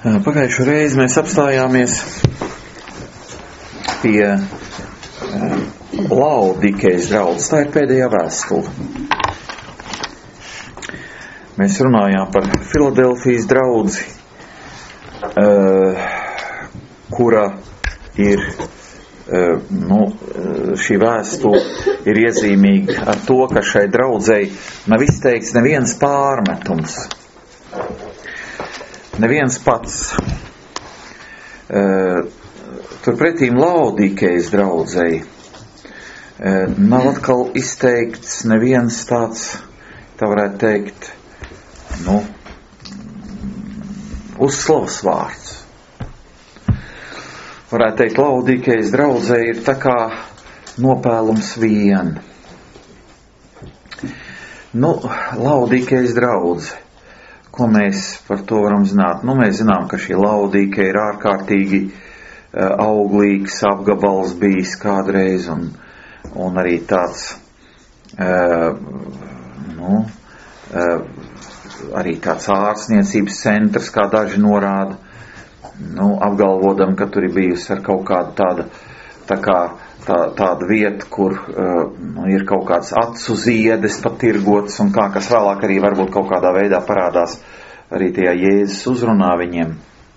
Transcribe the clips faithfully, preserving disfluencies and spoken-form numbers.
Pagājušo reizi mēs apstājāmies pie Laodikejas draudzes. Tā ir pēdējā vēstule. Mēs runājām par Filadelfijas draudzi, kura ir, nu, šī vēstule ir iezīmīga ar to, ka šai draudzei nav izteikts neviens pārmetums. Neviens pats. Turpretīm Laodikejas draudzei nav atkal izteikts neviens tāds, tā varētu teikt, nu, uzslavas vārds. Varētu teikt, Laodikejas draudzei ir tā kā nopēlums vien. Nu, Laodikejas draudze. Ko mēs par to varam zināt? Nu, mēs zinām, ka šī Laodikeja ir ārkārtīgi uh, auglīgs apgabals bijis kādreiz, un, un arī tāds, uh, nu, uh, arī tāds ārstniecības centrs, kā daži norāda, nu, apgalvodam, ka tur ir bijusi ar kaut kādu tādu, tā kā, tā, tādu vietu, kur uh, nu, ir kaut kāds acu ziedes patirgots, un kā, kas vēlāk arī varbūt kaut kādā veidā parādās arī tajā Jēzus uzrunā viņiem.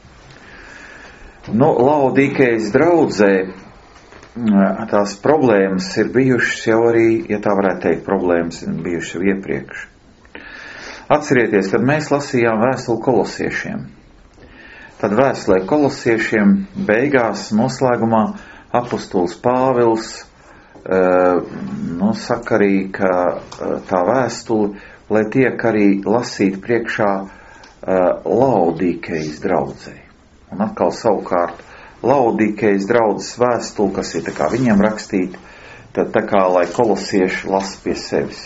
Nu, Laodikejas draudzē tās problēmas ir bijušas jau arī, ja tā varētu teikt, problēmas ir bijušas jau iepriekš. Atcerieties, kad mēs lasījām vēstuli kolosiešiem, tad vēstulē kolosiešiem beigās noslēgumā apostols Pāvils uh, nu, saka arī, ka uh, tā vēstule, lai tiek arī lasīt priekšā uh, Laodikejas draudzei. Un atkal savukārt Laodikejas draudzes vēstule, kas ir tā kā viņiem rakstīta, tad tā kā lai kolosieši lasa pie sevis.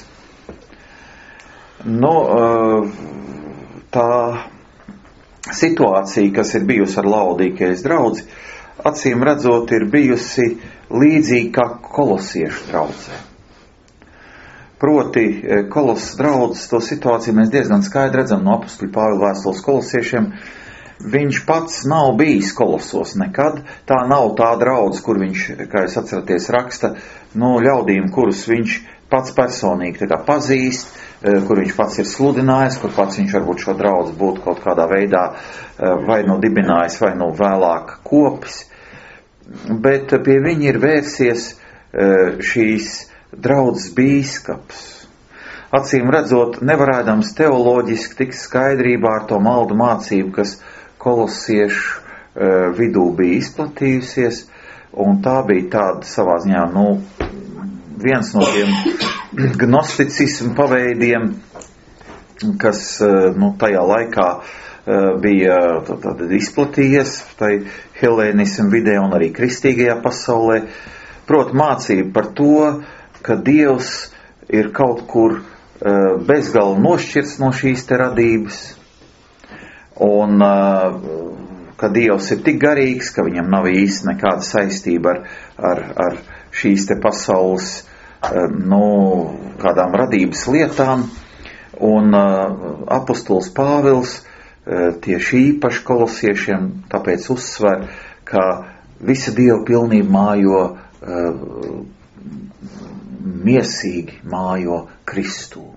Nu, uh, tā situācija, kas ir bijusi ar Laodikejas draudzi, acīm redzot, ir bijusi līdzīga kā kolosiešu draudzē. Proti, kolosas draudzes to situāciju mēs diezgan skaidri redzam no apostoļa Pāvila vēstules kolosiešiem. Viņš pats nav bijis kolosos nekad. Tā nav tā draudze, kur viņš, kā jūs atceraties, raksta, nu, ļaudīm, kurus viņš pats personīgi tā kā pazīst, kur viņš pats ir sludinājis, kur pats viņš varbūt šo draudzi būtu kaut kādā veidā vai nu dibinājis, vai nu vēlāk kopis. Bet pie viņa ir vērsies šīs draudzes bīskaps. Acīm redzot, nevarēdams teoloģiski tikt skaidrībā ar to maldu mācību, kas kolosiešu vidū bija izplatījusies, un tā bija tāda savā ziņā, nu, viens no tiem gnosticismu paveidiem, kas, nu, tajā laikā bija tad izplatījies, tai helēnismu vidē un arī kristīgajā pasaulē. Proti mācība par to, ka Dievs ir kaut kur bezgalīgi nošķirts no šīs te radības, un ka Dievs ir tik garīgs, ka viņam nav īsti nekāda saistība ar, ar, ar šīs te pasaules, nu, kādām radības lietām, un apostols Pāvils tieši īpaši kolosiešiem tāpēc uzsver, ka visa Dieva pilnība mājo, miesīgi mājo Kristū.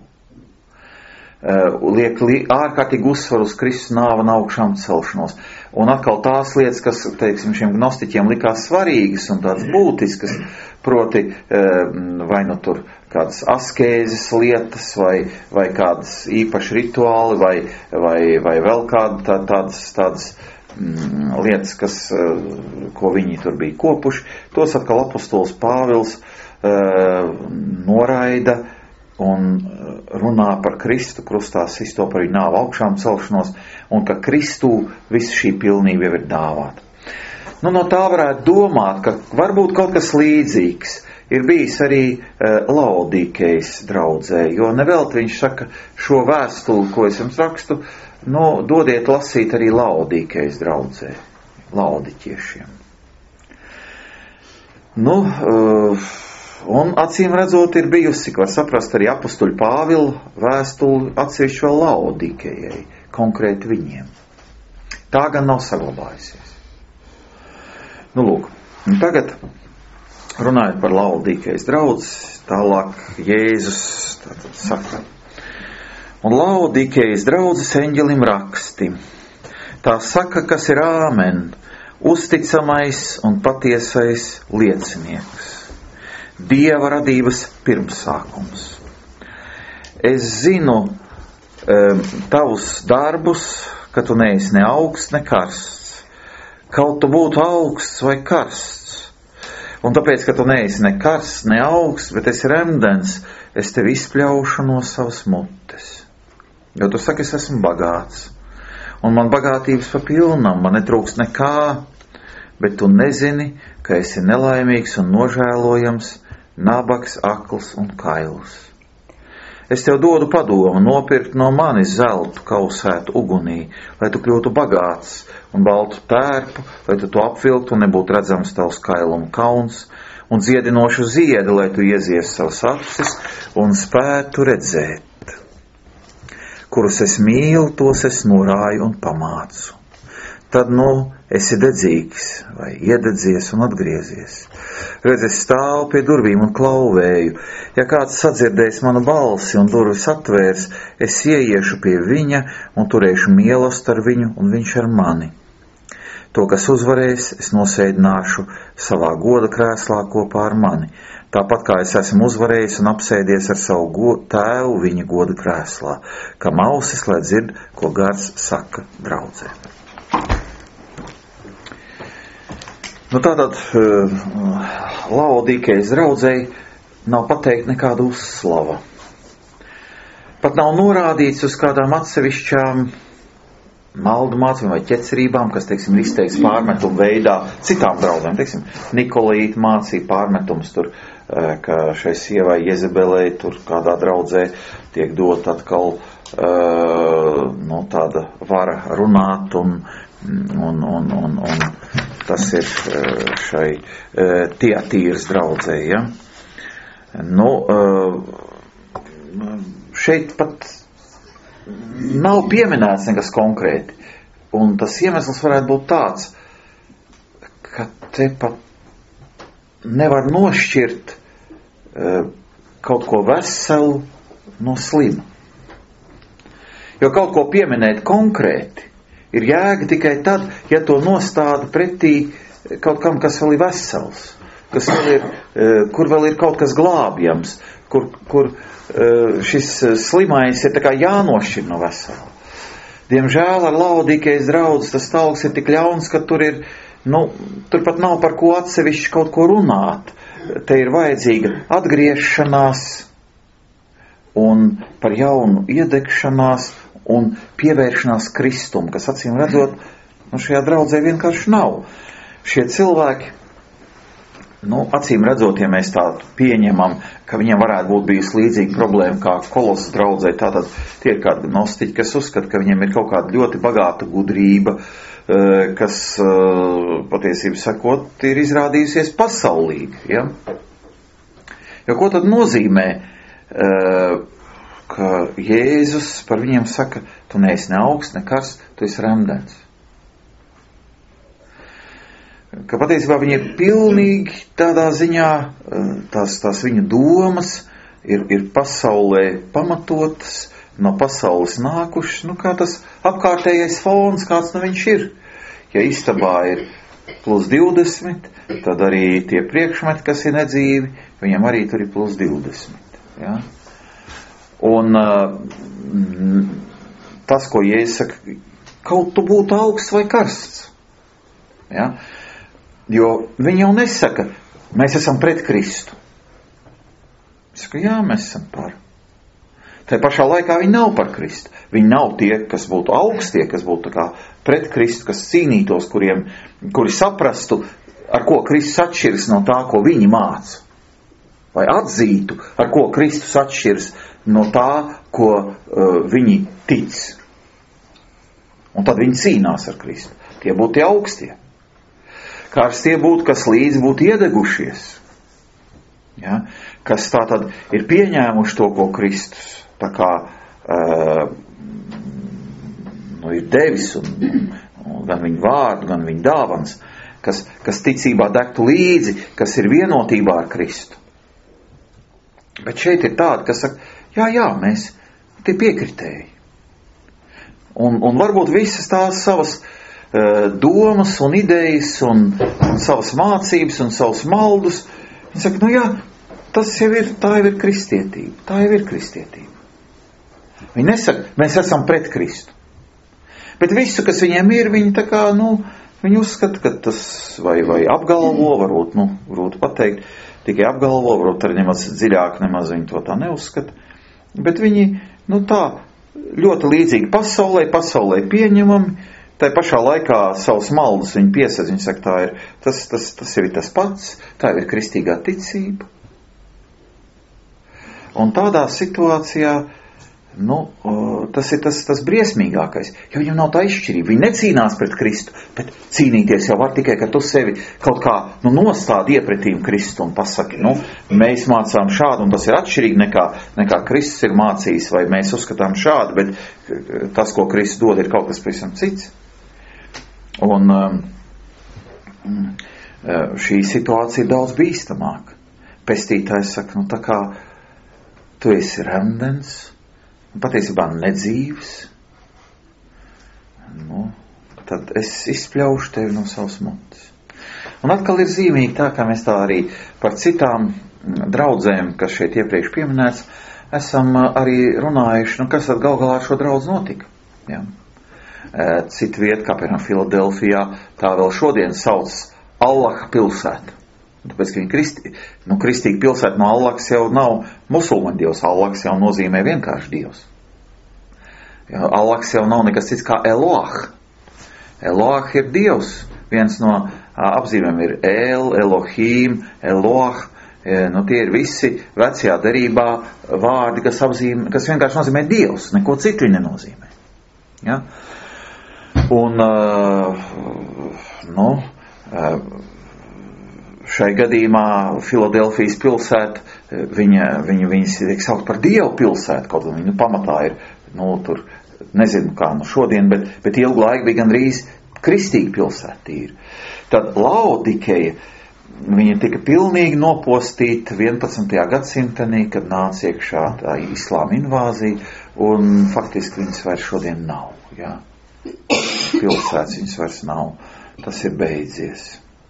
Liek ārkārtīgi uzsvaru uz Kristus nāvu un augšām celšanos. Un atkal tās lietas, kas, teiksim, šiem gnostiķiem likās svarīgas un tādas būtiskas, proti, vai nu tur kādas askēzes lietas, vai, vai kādas īpaši rituāli, vai, vai, vai vēl kāda tā, tādas, tādas mm, lietas, kas, ko viņi tur bija kopuši, tos atkal apostols Pāvils uh, noraida un runā par Kristu krustā sisto par viņu nāvu augšām celšanos, un ka Kristū visa šī pilnība jau ir dāvāta. Nu, no tā varētu domāt, ka varbūt kaut kas līdzīgs ir bijis arī uh, Laodikejas draudzē, jo nevelti viņš saka šo vēstuli, ko es jums rakstu, nu, dodiet lasīt arī Laodikejas draudzē, laodiķiešiem. Nu, uh, un acīm redzot ir bijusi, var saprast arī apostoļa Pāvila vēstuli atsevišķi vēl Laodikejai, konkrēti viņiem. Tā gan nav saglabājusies. Nu, lūk, un tagad runājot par Laodīkejas draudzi, tālāk Jēzus tātad saka. Un Laodīkejas draudzes eņģelim raksti. Tā saka, kas ir āmen, uzticamais un patiesais liecinieks. Dieva radības pirmsākums. Es zinu um, tavus darbus, ka tu neesi ne augsts, ne karsts. Kaut tu būtu augsts vai karsts. Un tāpēc, ka tu neesi ne karsts, ne augsts, bet esi remdens, es tevi izpļaušu no savas mutes. Jo tu saki, es esmu bagāts. Un man bagātības pa pilnam, man netrūkst nekā, bet tu nezini, ka esi nelaimīgs un nožēlojams, nabaks, akls un kails. Es tev dodu padomu nopirkt no manis zeltu kausētu ugunī, lai tu kļūtu bagāts, un baltu tērpu, lai tu to apvilktu un nebūtu redzams tavs kailuma kauns, un dziedinošu ziedi, lai tu iezies savas acis un spētu redzēt. Kurus es mīlu, tos es norāju un pamācu. Tad, nu, esi dedzīgs vai iededzies un atgriezies. Redz, es stāvu pie durvīm un klauvēju. Ja kāds sadzirdēs manu balsi un durvis atvērs, es ieiešu pie viņa un turēšu mīlestību ar viņu un viņš ar mani. To, kas uzvarēs, es nosēdināšu savā goda krēslā kopā ar mani. Tāpat kā es esmu uzvarējis un apsēdies ar savu go- tēvu viņa goda krēslā, kam ausis, lai dzird, ko gars saka draudzē. Nu tātad Laodīkejas draudzei nav pateikt nekāda uzslava. Pat nav norādīts uz kādām atsevišķām maldu mācībām vai ķecerībām, kas, teiksim, ir izteikts pārmetumu veidā citām draudzēm. Teiksim, Nikolīta mācīja pārmetums tur, ka šai sievai Jezebelei tur kādā draudzē tiek dot atkal nu, tāda vara runāt un, un, un, un, un tas ir šai Tiatīras draudzē, ja? Nu, šeit pat nav pieminēts nekas konkrēti. Un tas iemesls varētu būt tāds, ka te pat nevar nošķirt kaut ko veselu no slima. Jo kaut ko pieminēt konkrēti ir jēga tikai tad, ja to nostāda pretī kaut kam, kas vēl ir vesels, kas vēl ir, kur vēl ir kaut kas glābjams, kur, kur šis slimais ir tā kā jānošķir no vesela. Diemžēl ar Laodīkejas draudzes tas stāvoklis ir tik ļauns, ka tur ir, nu, tur pat nav par ko atsevišķi kaut ko runāt. Te ir vajadzīga atgriešanās un par jaunu iedegšanās un pievēršanās Kristum, kas acīm redzot, nu šajā draudzē vienkārši nav. Šie cilvēki, nu acīm redzot, ja mēs tādu pieņemam, ka viņiem varētu būt bijis līdzīga problēma kā Kolosas draudzē, tātad tie ir kādi gnostiķi, kas uzskata, ka viņiem ir kaut kāda ļoti bagāta gudrība, kas patiesībā sakot, ir izrādījusies pasaulīga. Ja? Jo ko tad nozīmē, ka Jēzus par viņiem saka, tu neesi ne augsts, ne karsts, tu esi remdens. Ka patiesībā viņi ir pilnīgi tādā ziņā, tās, tās viņu domas ir, ir pasaulē pamatotas, no pasaules nākušas, nu kā tas apkārtējais fons, kāds nu viņš ir. Ja istabā ir plus divdesmit, tad arī tie priekšmeti, kas ir nedzīvi, viņam arī tur ir plus divdesmit. Ja? Un uh, tas, ko Jēzus saka, kaut tu būtu augsts vai karsts. Ja? Jo viņi jau nesaka, mēs esam pret Kristu. Viņš saka, jā, mēs esam par. Tā pašā laikā viņi nav par Kristu. Viņi nav tie, kas būtu augstie, kas būtu tā kā pret Kristu, kas cīnītos, kuriem, kuri saprastu, ar ko Kristus atšķiras no tā, ko viņi māca. Vai atzītu, ar ko Kristus atšķiras no tā, ko uh, viņi tic. Un tad viņi cīnās ar Kristu. Tie būtu tie augstie. Karstie būtu, kas līdz būtu iedegušies. Ja? Kas tā tad ir pieņēmuši to, ko Kristus tā kā uh, nu, ir devis un, un gan viņu vārdu, gan viņu dāvanas, kas, kas ticībā degtu līdzi, kas ir vienotībā ar Kristu. Bet šeit ir tādi, kas saka, jā, jā, mēs tie piekritēji. Un, un varbūt visas tās savas uh, domas un idejas un, un savas mācības un savus maldus, viņi saka, nu jā, tas jau ir, tā jau ir kristietība, tā jau ir kristietība. Viņi nesaka, mēs esam pret Kristu. Bet visu, kas viņiem ir, viņi tā kā, nu, viņi uzskata, ka tas vai, vai apgalvo, varbūt, nu, varbūt pateikt, tikai apgalvo, varbūt arī nemaz dziļāk, nemaz viņi to tā neuzskata. Bet viņi, nu tā, ļoti līdzīgi pasaulē, pasaulē pieņemami, tai pašā laikā savus maldus viņi piesaist, viņi saka, tā ir, tas, tas, tas ir tas pats, tā ir kristīgā ticība. Un tādā situācijā, nu, tas ir tas, tas briesmīgākais, jo viņam nav tā izšķirība. Viņi necīnās pret Kristu, bet cīnīties jau var tikai, ka tu sevi kaut kā, nu, nostādi iepretīm Kristu un pasaki, nu, mēs mācām šādu, un tas ir atšķirīgi nekā, nekā Kristus ir mācījis, vai mēs uzskatām šādu, bet tas, ko Kristus dod, ir kaut kas pavisam cits. Un šī situācija ir daudz bīstamāka. Pestītājs saka, nu, tā kā tu esi remdens, patiesībā nedzīvs, nu, tad es izspļaušu tevi no savas mutes. Un atkal ir zīmīgi tā, kā mēs tā arī par citām draudzēm, kas šeit iepriekš pieminēts, esam arī runājuši, nu, kas tad gal galā ar šo draudzi notika. Ja? Cita vieta, kā piemēram Filadelfijā, tā vēl šodien sauc Allaha pilsēta. Tāpēc, ka viņi kristi, nu, kristīgi pilsēta no Allaks jau nav musulmaņu dievs, Allaks jau nozīmē vienkārši dievs. Ja, Allaks jau nav nekas cits kā Eloah. Eloah ir dievs. Viens no a, apzīmēm ir El, Elohim, Eloah. E, nu, tie ir visi vecajā derībā vārdi, kas, apzīmē, kas vienkārši nozīmē dievs, neko citu viņi nenozīmē. Ja? Un, uh, nu, uh, šai gadījumā Filadelfijas pilsēta, viņa, viņa, viņas tiek saukt par Dievu pilsētu, kaut gan viņa pamatā ir, nu, tur, nezinu kā nu šodien, bet, bet ilgu laiku bija gandrīz kristīga pilsēta ir. Tad Laodikeja, viņa tika pilnīgi nopostīta vienpadsmitajā gadsimtenī, kad nāca iekšā tā islāma invāzija, un faktiski viņas vairs šodien nav, jā. Pilsētas viņas vairs nav. Tas ir beidzies.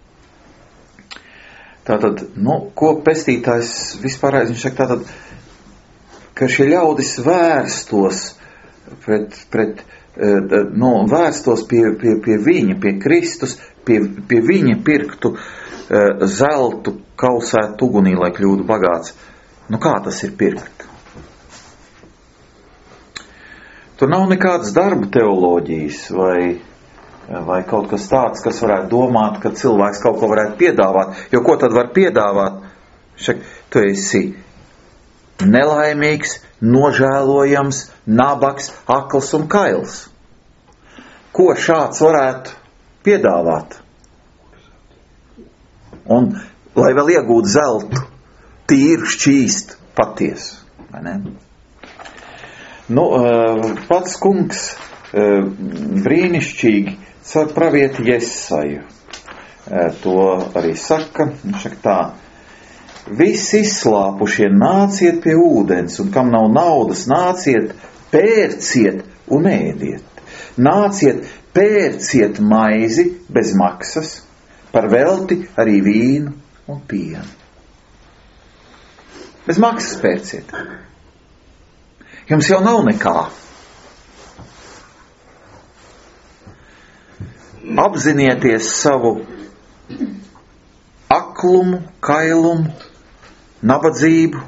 Tātad, nu, ko pestītājs vispār, viņš saka tātad, ka šie ļaudis vērstos pret, pret nu, vērstos pie, pie, pie viņa, pie Kristus, pie, pie viņa pirktu zeltu, kausēt ugunī, lai kļūtu bagāts. Nu, kā tas ir pirkt? Tur nav nekādas darba teoloģijas vai vai kaut kas tāds, kas varētu domāt, ka cilvēks kaut ko varētu piedāvāt. Jo ko tad var piedāvāt? Šak, tu esi nelaimīgs, nožēlojams, nabaks, akls un kails. Ko šāds varētu piedāvāt? Un, lai vēl iegūtu zeltu, tīru, šķīstu, patiesu. Vai ne? Nu, pats kungs brīnišķīgi caur pravieti Jesaju to arī saka. Viņš saka tā: visi izslāpušie nāciet pie ūdens, un kam nav naudas, nāciet, pērciet un ēdiet. Nāciet, pērciet maizi bez maksas, par velti arī vīnu un pienu. Bez maksas pērciet. Jums jau nav nekā. Apzinieties savu aklumu, kailumu, nabadzību.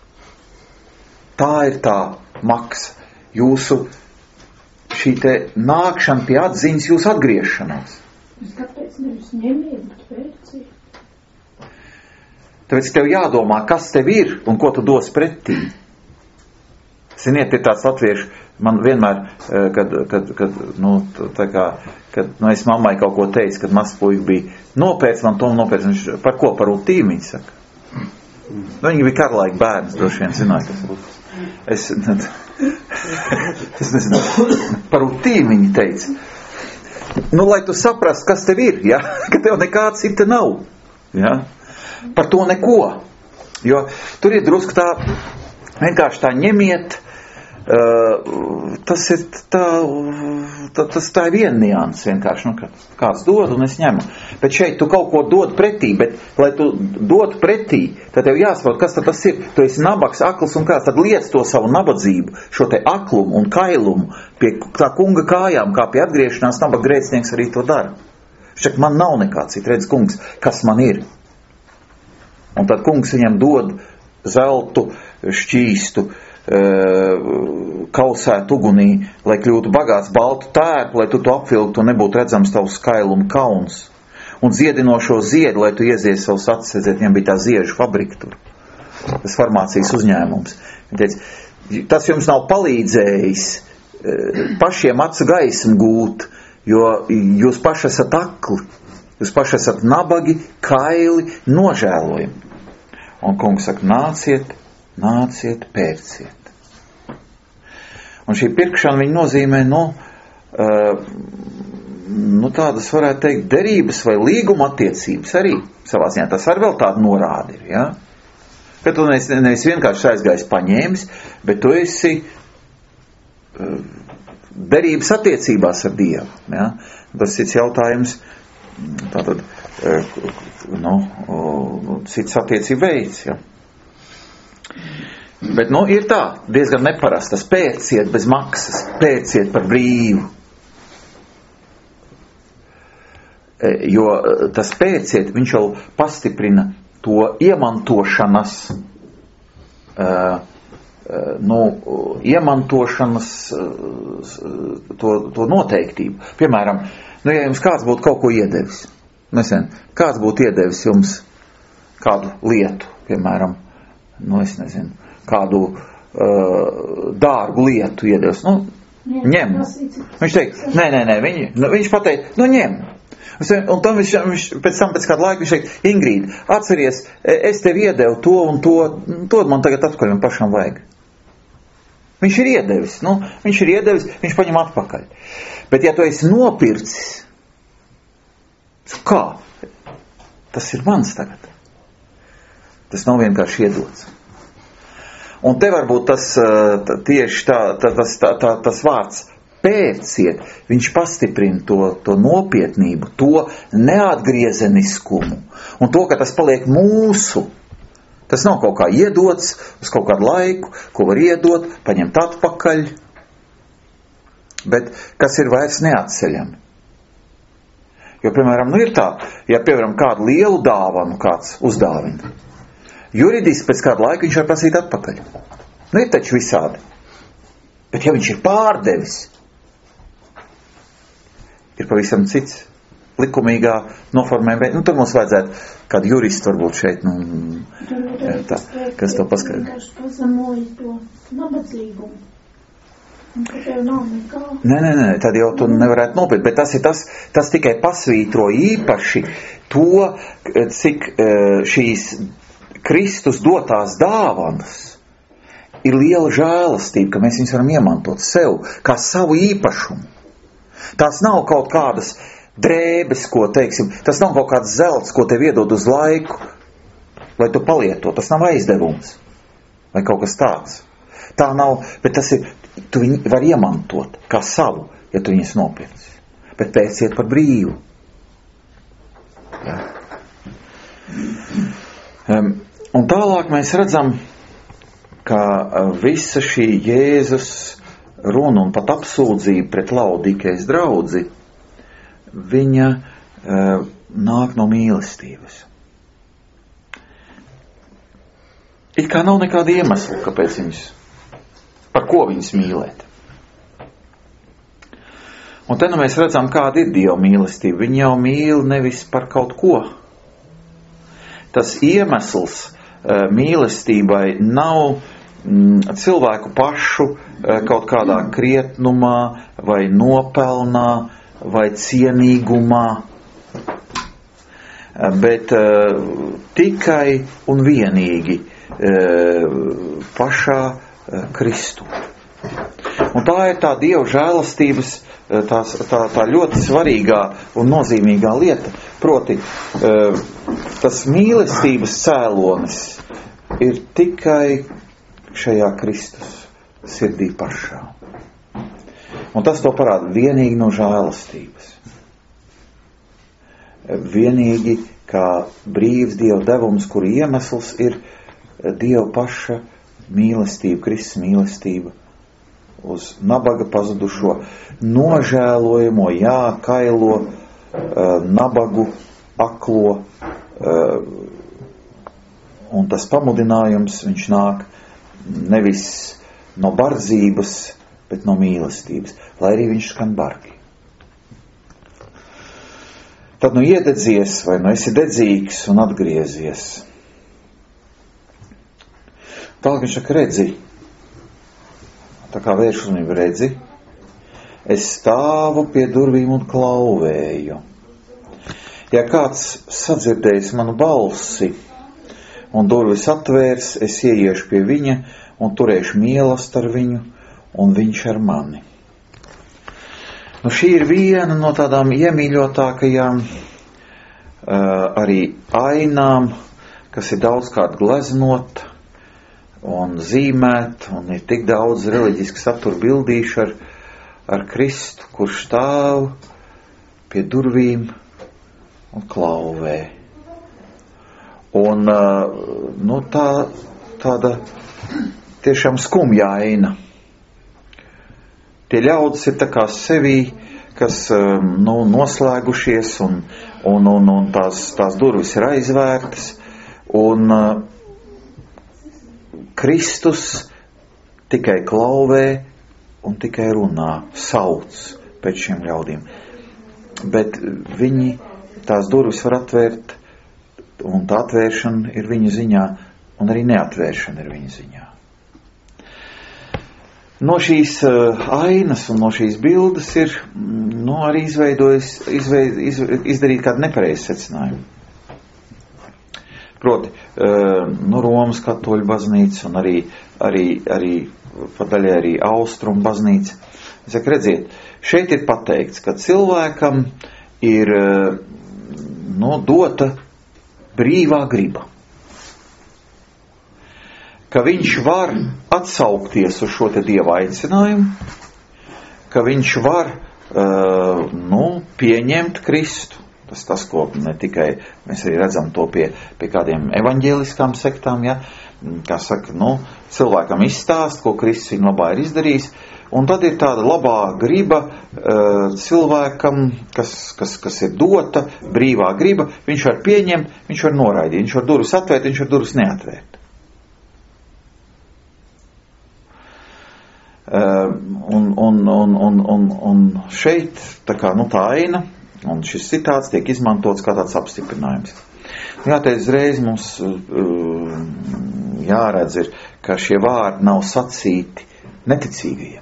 Tā ir tā maksa. Jūsu šī te nākšana pie atziņas, jūsu atgriešanās. Kāpēc nevis ņemiet, bet pērciet? Tāpēc tev jādomā, kas tev ir un ko tu dos pretī. Ziniet, ir tāds latviešu, man vienmēr, kad, kad, kad, nu, tā kā, kad, nu, es mammai kaut ko teicu, kad mazs puika bija nopēc, man to nopēc, viņš par ko, par ultīm, viņa saka. Nu, viņa bija karlaika bērns, droši vien zināja, kas būtu. Es, es nezinu, par ultīm viņa teica. nu, lai tu saprast, kas tev ir, ja? Ka tev nekā cita nav. Ja? Par to neko. Jo tur ir drusku tā, vienkārši tā ņemiet, uh, tas ir tā, tā, tas tā ir viena nianses vienkārši, nu, ka kāds dod un es ņemu. Bet šeit tu kaut ko dod pretī, bet, lai tu dod pretī, tad tev jāsaprot, kas tad tas ir. Tu esi nabaks, akls un kāds, tad liec to savu nabadzību, šo te aklumu un kailumu pie tā kunga kājām, kā pie atgriešanās nabaga grēcinieks arī to dara. Šķiet, man nav nekā cita, redz, kungs, kas man ir. Un tad kungs viņam dod zeltu, šķīstu, kausēt ugunī, lai kļūtu bagāts, baltu tērpu, lai tu to apvilktu un nebūtu redzams tavs skailuma kauns. Un ziedinošo ziedu, lai tu iezies savus acis, redzēt, viņam bija tā ziežu fabrika tur. Tas farmācijas uzņēmums. Viņš teica, tas jums nav palīdzējis pašiem acu gaismu gūt, jo jūs paši esat akli, jūs paši esat nabagi, kaili, nožēlojami. Un kungs saka, nāciet, nāciet, pērciet. Un šī pirkšana viņa nozīmē, nu, uh, nu tādas varētu teikt derības vai līguma attiecības arī savā ziņā. Tas arī vēl tāda norāda ir, ja? Ka tu nevis, nevis vienkārši aizgājis paņēmis, bet tu esi uh, derības attiecībās ar Dievu, ja? Tas cits jautājums, tātad, uh, nu, uh, cits attiecība veids, ja? Bet, nu, ir tā, diezgan neparastas, pērciet bez maksas, pērciet par brīvu. Jo tas pērciet, viņš jau pastiprina to iemantošanas, uh, uh, nu, iemantošanas uh, to, to noteiktību. Piemēram, nu, ja jums kāds būtu kaut ko iedevis, nesen, kāds būtu iedevis jums kādu lietu, piemēram, nu, es nezinu, kādu uh, dārgu lietu iedevis, nu, jā, ņem. Viņš teica, nē, nē, nē, viņi, viņš pateica, nu, ņem. Un tam viņš, viņš pēc tam, pēc kādu laiku, viņš teica, Ingrīd, atceries, es tev iedevu to un to, to man tagad atpakaļ, man pašam vajag. Viņš ir iedevis, nu, viņš ir iedevis, viņš paņem atpakaļ. Bet ja tu esi nopircis, kā? Tas ir mans tagad. Tas nav vienkārši iedots. Un te varbūt tas tā, tieši tā, tā, tas, tā, tā, tas vārds pērciet, viņš pastiprina to, to nopietnību, to neatgriezeniskumu un to, ka tas paliek mūsu. Tas nav kaut kā iedots uz kaut kādu laiku, ko var iedot, paņemt atpakaļ, bet kas ir vairs neatceļami. Jo, piemēram, nu ir tā, ja, piemēram, kādu lielu dāvanu kāds uzdāvina, juridiski pēc kādu laiku viņš var prasīt atpakaļ. Nu, ir taču visādi. Bet ja viņš ir pārdevis, ir pavisam cits likumīgā noformējuma. Nu, tur mums vajadzētu kādu juristu varbūt šeit, nu, tā, kas to paskaidro. Vienkārši pazemoja to nabadzīgumu. Un ka tev nav nekā. Nē, nē, nē, tad jau tu nevarētu nopirkt, bet tas ir tas, tas tikai pasvītro īpaši to, cik šīs Kristus dotās dāvanas ir liela žēlastība, ka mēs viņus varam iemantot sev, kā savu īpašumu. Tās nav kaut kādas drēbes, ko, teiksim, tas nav kaut kāds zelts, ko tev iedod uz laiku, lai tu palieto. Tas nav aizdevums, vai kaut kas tāds. Tā nav, bet tas ir, tu viņu var iemantot kā savu, ja tu viņus nopirci. Bet pērciet par brīvu. Ja. Um, un tālāk mēs redzam, ka visa šī Jēzus runa un pat apsūdzība pret Laudikejas draudzi, viņa uh, nāk no mīlestības. It kā nav nekāda iemesla, kāpēc viņus, par ko viņus mīlēt. Un te nu mēs redzam, kāda ir Dieva mīlestība. Viņa jau mīl nevis par kaut ko. Tas iemesls uh, mīlestībai nav mm, cilvēku pašu uh, kaut kādā krietnumā vai nopelnā vai cienīgumā, uh, bet uh, tikai un vienīgi uh, pašā uh, Kristū. Un tā ir tā Dieva žēlastības tās, tā, tā ļoti svarīgā un nozīmīgā lieta, proti tas mīlestības cēlonis ir tikai šajā Kristus sirdī pašā. Un tas to parāda vienīgi no žēlastības. Vienīgi kā brīvs Dieva devums, kur iemesls ir Dieva paša mīlestība, Kristus mīlestība uz nabaga pazudušo, nožēlojamo, jā, kailo, nabagu, aklo, un tas pamudinājums, viņš nāk nevis no bardzības, bet no mīlestības, lai arī viņš skan bargi. Tad nu iededzies, vai nu esi dedzīgs un atgriezies. Tālāk viņš saka, redzi, tā kā vērš uzmanību, redzi, es stāvu pie durvīm un klauvēju. Ja kāds sadzirdējis manu balsi un durvis atvērs, es ieiešu pie viņa un turēšu mīlestību ar viņu un viņš ar mani. Nu, šī ir viena no tādām iemīļotākajām uh, arī ainām, kas ir daudzkārt gleznot un zīmēt, un ir tik daudz reliģiski satura bildīšu ar, ar Kristu, kurš stāv pie durvīm un klauvē. Un uh, nu, tā, tāda tiešām skumja aina. Tie ļaudis ir tā kā sevī, kas nu, noslēgušies un, un, un, un tās, tās durvis ir aizvērtas. Un uh, Kristus tikai klauvē un tikai runā, sauc pēc šiem ļaudīm. Bet viņi tās durvis var atvērt, un tā atvēršana ir viņa ziņā, un arī neatvēršana ir viņa ziņā. No šīs uh, ainas un no šīs bildes ir nu, arī izveidojis, izveid, iz, izdarīt kādu nepareizu secinājumu. Proti, uh, nu, Romas katoļu baznīca un arī, arī, arī padaļai arī Austrumu baznīca. Es saku, redziet, šeit ir pateikts, ka cilvēkam ir uh, nu, dota brīvā griba. Ka viņš var atsaukties uz šo te Dieva aicinājumu, ka viņš var uh, nu, pieņemt Kristu. Tas tas, ko ne tikai mēs arī redzam to pie, pie kādiem evaņģēliskām sektām, ja? Kā saka, nu, cilvēkam izstāst, ko Kristus viņa labā ir izdarījis, un tad ir tāda labā griba uh, cilvēkam, kas, kas, kas ir dota, brīvā griba, viņš var pieņemt, viņš var noraidīt, viņš var durvis atvērt, viņš var durvis neatvērt. Uh, un, un, un, un, un, un šeit tā kā nu tā aina un šis citāts tiek izmantots kā tāds apstiprinājums. Jāteic uzreiz mums uh, jāredz ir, ka šie vārdi nav sacīti neticīgajiem.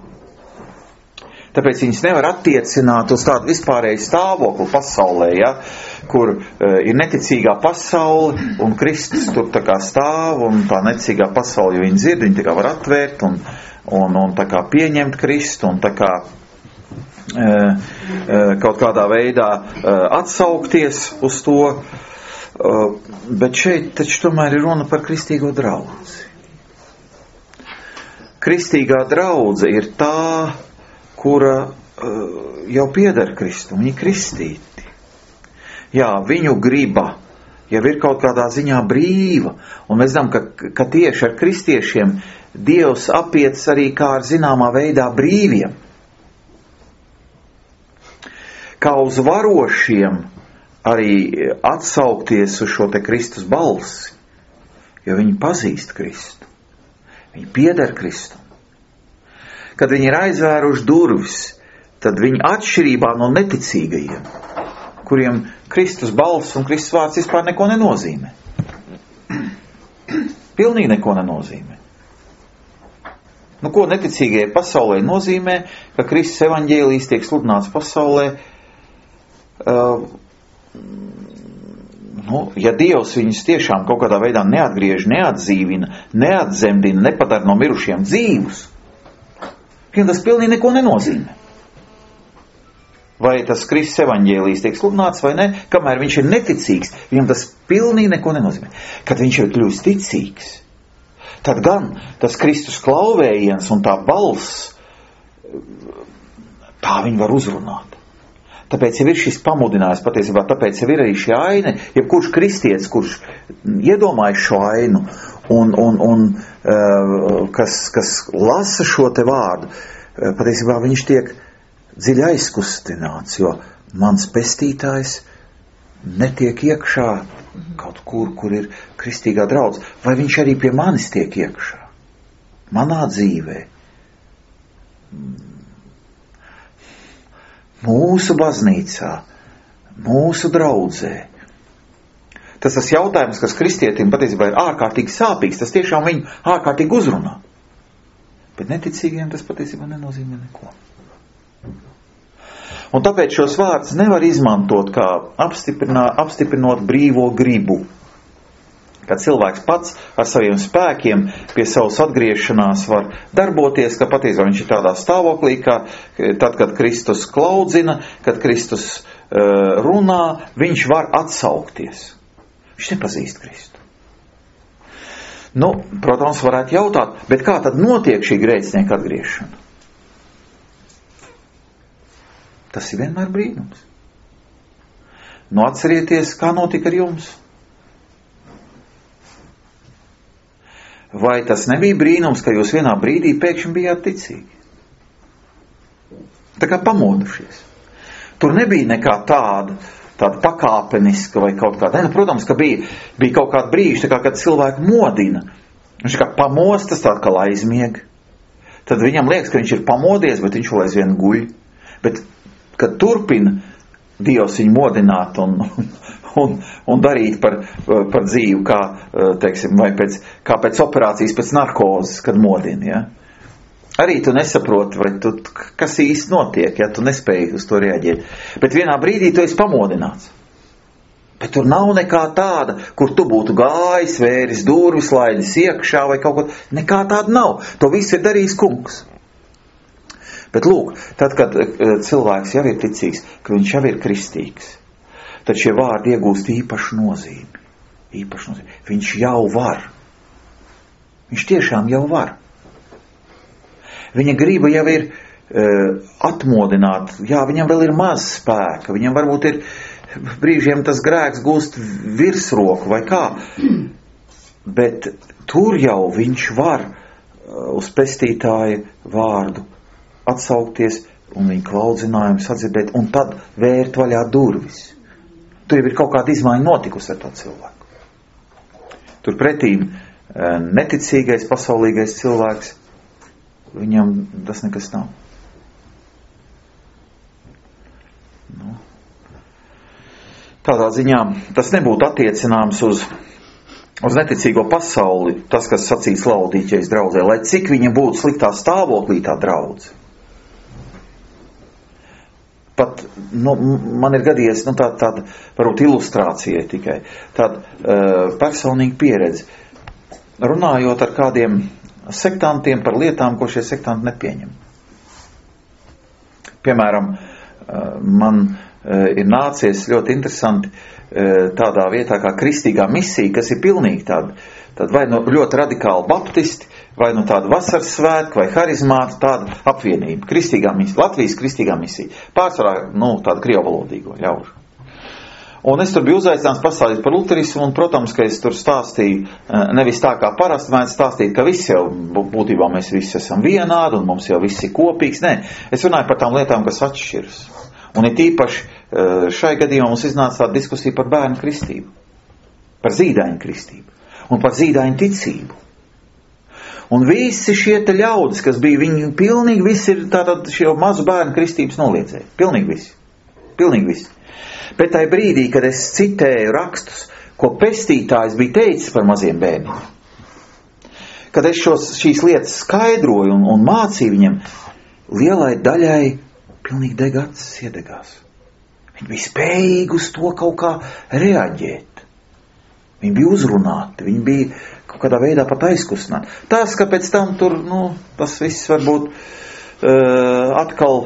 Tāpēc viņas nevar attiecināt uz tādu vispārēju stāvokli pasaulē, ja, kur uh, ir neticīgā pasaule un Kristus tur tā kā stāv un tā neticīgā pasaule, jo viņi dzird, viņi tā kā var atvērt un Un, un tā kā pieņemt Kristu un tā kā e, e, kaut kādā veidā e, atsaukties uz to, e, bet šeit taču tomēr ir runa par kristīgo draudzi. Kristīgā draudze ir tā, kura e, jau pieder Kristu, viņi kristīti. Jā, viņu griba jau ir kaut kādā ziņā brīva, un mēs zinām, ka, ka tieši ar kristiešiem Dievs apiec arī kā ar zināmā veidā brīviem. Kā uz varošiem arī atsaukties uz šo te Kristus balsi, jo viņi pazīst Kristu. Viņi pieder Kristu. Kad viņi ir aizvēruši durvis, tad viņi atšķirībā no neticīgajiem, kuriem Kristus balss un Kristus vārds vispār neko nenozīmē. Pilnīgi neko nenozīmē. Nu, ko neticīgajai pasaulē nozīmē, ka Kristus evaņģēlijs tiek sludināts pasaulē? Uh, nu, ja Dievs viņus tiešām kaut kādā veidā neatgriež, neatdzīvina, neatzemdina, nepadara no mirušiem dzīvus, viņam tas pilnīgi neko nenozīmē. vai tas Kristus evaņģēlijs tiek sludināts vai ne, kamēr viņš ir neticīgs, viņam tas pilnīgi neko nenozīmē. Kad viņš ir kļūst ticīgs, tad gan tas Kristus klauvējiens un tā balss, tā viņi var uzrunāt. Tāpēc jau ir šis pamudinājums, patiesībā tāpēc jau ir arī šī aina, jebkurš kristietis, kurš iedomājas šo ainu un, un, un uh, kas, kas lasa šo te vārdu, uh, patiesībā viņš tiek dziļi aizkustināts, jo mans pestītājs netiek iekšā kaut kur, kur ir kristīgā draudz, vai viņš arī pie manis tiek iekšā, manā dzīvē. Mūsu baznīcā, mūsu draudzē. Tas tas jautājums, kas kristietim patiesībā ir ārkārtīgi sāpīgs, tas tiešām viņu ārkārtīgi uzrunā. Bet neticīgiem tas patiesībā nenozīmē neko. Un tāpēc šos vārdus nevar izmantot kā apstiprinot brīvo gribu. Kad cilvēks pats ar saviem spēkiem pie savas atgriešanās var darboties, ka patiesībā viņš ir tādā stāvoklī, ka tad, kad Kristus klaudzina, kad Kristus uh, runā, viņš var atsaukties. Viņš nepazīst Kristu. Nu, protams, varētu jautāt, bet kā tad notiek šī grēcinieka atgriešana? Tas ir vienmēr brīnums. Nu, atcerieties, kā notika ar jums. Vai tas nebija brīnums, ka jūs vienā brīdī pēkšņi bijāt ticīgi? Tā kā pamodušies. Tur nebija nekā tāda, tāda pakāpeniska vai kaut kāda. Ne, protams, ka bija, bija kaut kāda brīža, tā kā, kad cilvēku modina. Viņš kā pamostas, tā kā aizmieg. Tad viņam liekas, ka viņš ir pamodies, bet viņš vēl aizvien guļ. Bet, kad turpina Dievs viņu modināt un, un, un darīt par, par dzīvi, kā, teiksim, vai pēc, kā pēc operācijas, pēc narkozes, kad modina, ja? Arī tu nesaproti, vai tu, kas īsti notiek, ja tu nespēji uz to reaģēt. Bet vienā brīdī tu esi pamodināts. Bet tur nav nekā tāda, kur tu būtu gājis, vēris durvis, laidis iekšā vai kaut ko. Nekā tāda nav. To viss ir darījis kungs. Bet lūk, tad, kad cilvēks jau ir ticīgs, ka viņš jau ir kristīgs, tad šie vārdi iegūst īpašu nozīmi. Īpašu nozīmi. Viņš jau var. Viņš tiešām jau var. Viņa griba jau ir uh, atmodināt. Jā, viņam vēl ir maz spēka. Viņam varbūt ir brīžiem tas grēks gūst virsroku vai kā. Bet tur jau viņš var uh, uz pestītāja vārdu atsaukties un viņa klaudzinājumu sadzirdēt un tad vērt vaļā durvis. Tur jau ir kaut kāda izmaiņa notikusi ar to cilvēku. Tur pretīm neticīgais, pasaulīgais cilvēks, viņam tas nekas nav. Nu. Tādā ziņā tas nebūtu attiecināms uz uz neticīgo pasauli, tas, kas sacīs Laudīķejas draudzē, lai cik viņa būtu sliktā stāvoklī tā draudze. Pat, nu, man ir gadījies, nu, tāda, tāda, varbūt ilustrācija tikai, tāda uh, personīga pieredze. Runājot ar kādiem sektantiem par lietām, ko šie sektanti nepieņem. Piemēram, uh, man uh, ir nācies ļoti interesanti uh, tādā vietā kā kristīgā misija, kas ir pilnīgi tāda, tāda vai nu ļoti radikāli baptisti, vai nu tāda vasaras svētku, vai harizmāta, tāda apvienība. Kristīgā misija, Latvijas kristīgā misija. Pārsvarā, nu, tāda krievalodīgo ļaužu. Un es tur biju uzaicināts pastāstīt par luterismu, un, protams, ka es tur stāstīju, nevis tā kā parasti mēdz stāstīt, ka visi jau, būtībā mēs visi esam vienādi, un mums jau viss ir kopīgs. Nē, es runāju par tām lietām, kas atšķiras. Un it īpaši šai gadījumā mums iznāca tāda diskusija par bērnu kristību, par zīdaiņu kristību un par zīdaiņu ticību. Un visi šie te ļaudis, kas bija, viņi pilnīgi visi ir tātad šo mazu bērnu kristības noliedzēji. Pilnīgi visi. Pilnīgi visi. Bet tajā brīdī, kad es citēju rakstus, ko pestītājs bija teicis par maziem bērniem, kad es šos, šīs lietas skaidroju un, un mācīju viņiem, lielai daļai pilnīgi dega acis iedegās. Viņi bija spējīgi uz to kaut kā reaģēt. Viņi bija uzrunāti, viņi bija kaut kādā veidā pat aizkustināti. Tas, ka pēc tam tur, nu, tas viss varbūt uh, atkal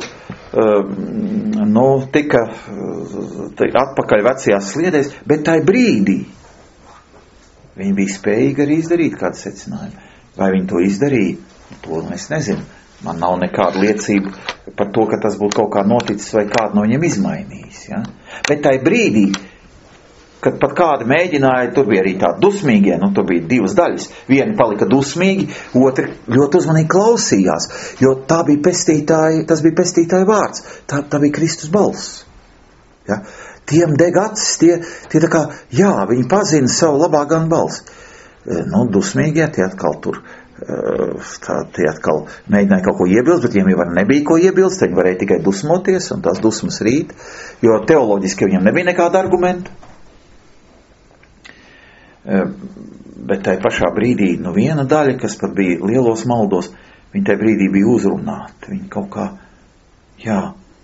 nu, tika atpakaļ vecajās sliedēs, bet tai brīdī viņi bija spējīgi arī izdarīt kādu secinājumu. Vai viņi to izdarīja? To es nezinu. Man nav nekāda liecība par to, ka tas būtu kaut kā noticis vai kādu no viņiem izmainījis. Ja? Bet tai brīdī, kad pat kādi mēģināja, tur bija arī tādi dusmīgie, nu tur bija divas daļas. Vieni palika dusmīgi, otri ļoti uzmanīgi klausījās, jo tā bija pestītāja, tas bija pestītāja vārds, tā, tā bija Kristus balss. Ja? Tiem deg acis, tie, tie tā kā, jā, viņi pazina savu labā gan balsi. Nu, dusmīgie, tie atkal tur, tā, tie atkal mēģināja kaut ko iebilst, bet viņiem jau nebija ko iebilst, viņi varēja tikai dusmoties un tās dusmas rīt, jo teoloģiski viņiem nebija nekāda argumenta. Bet tai pašā brīdī, nu viena daļa, kas pat bija lielos maldos, viņi tai brīdī bija uzrunāti. Viņi kaut kā, jā,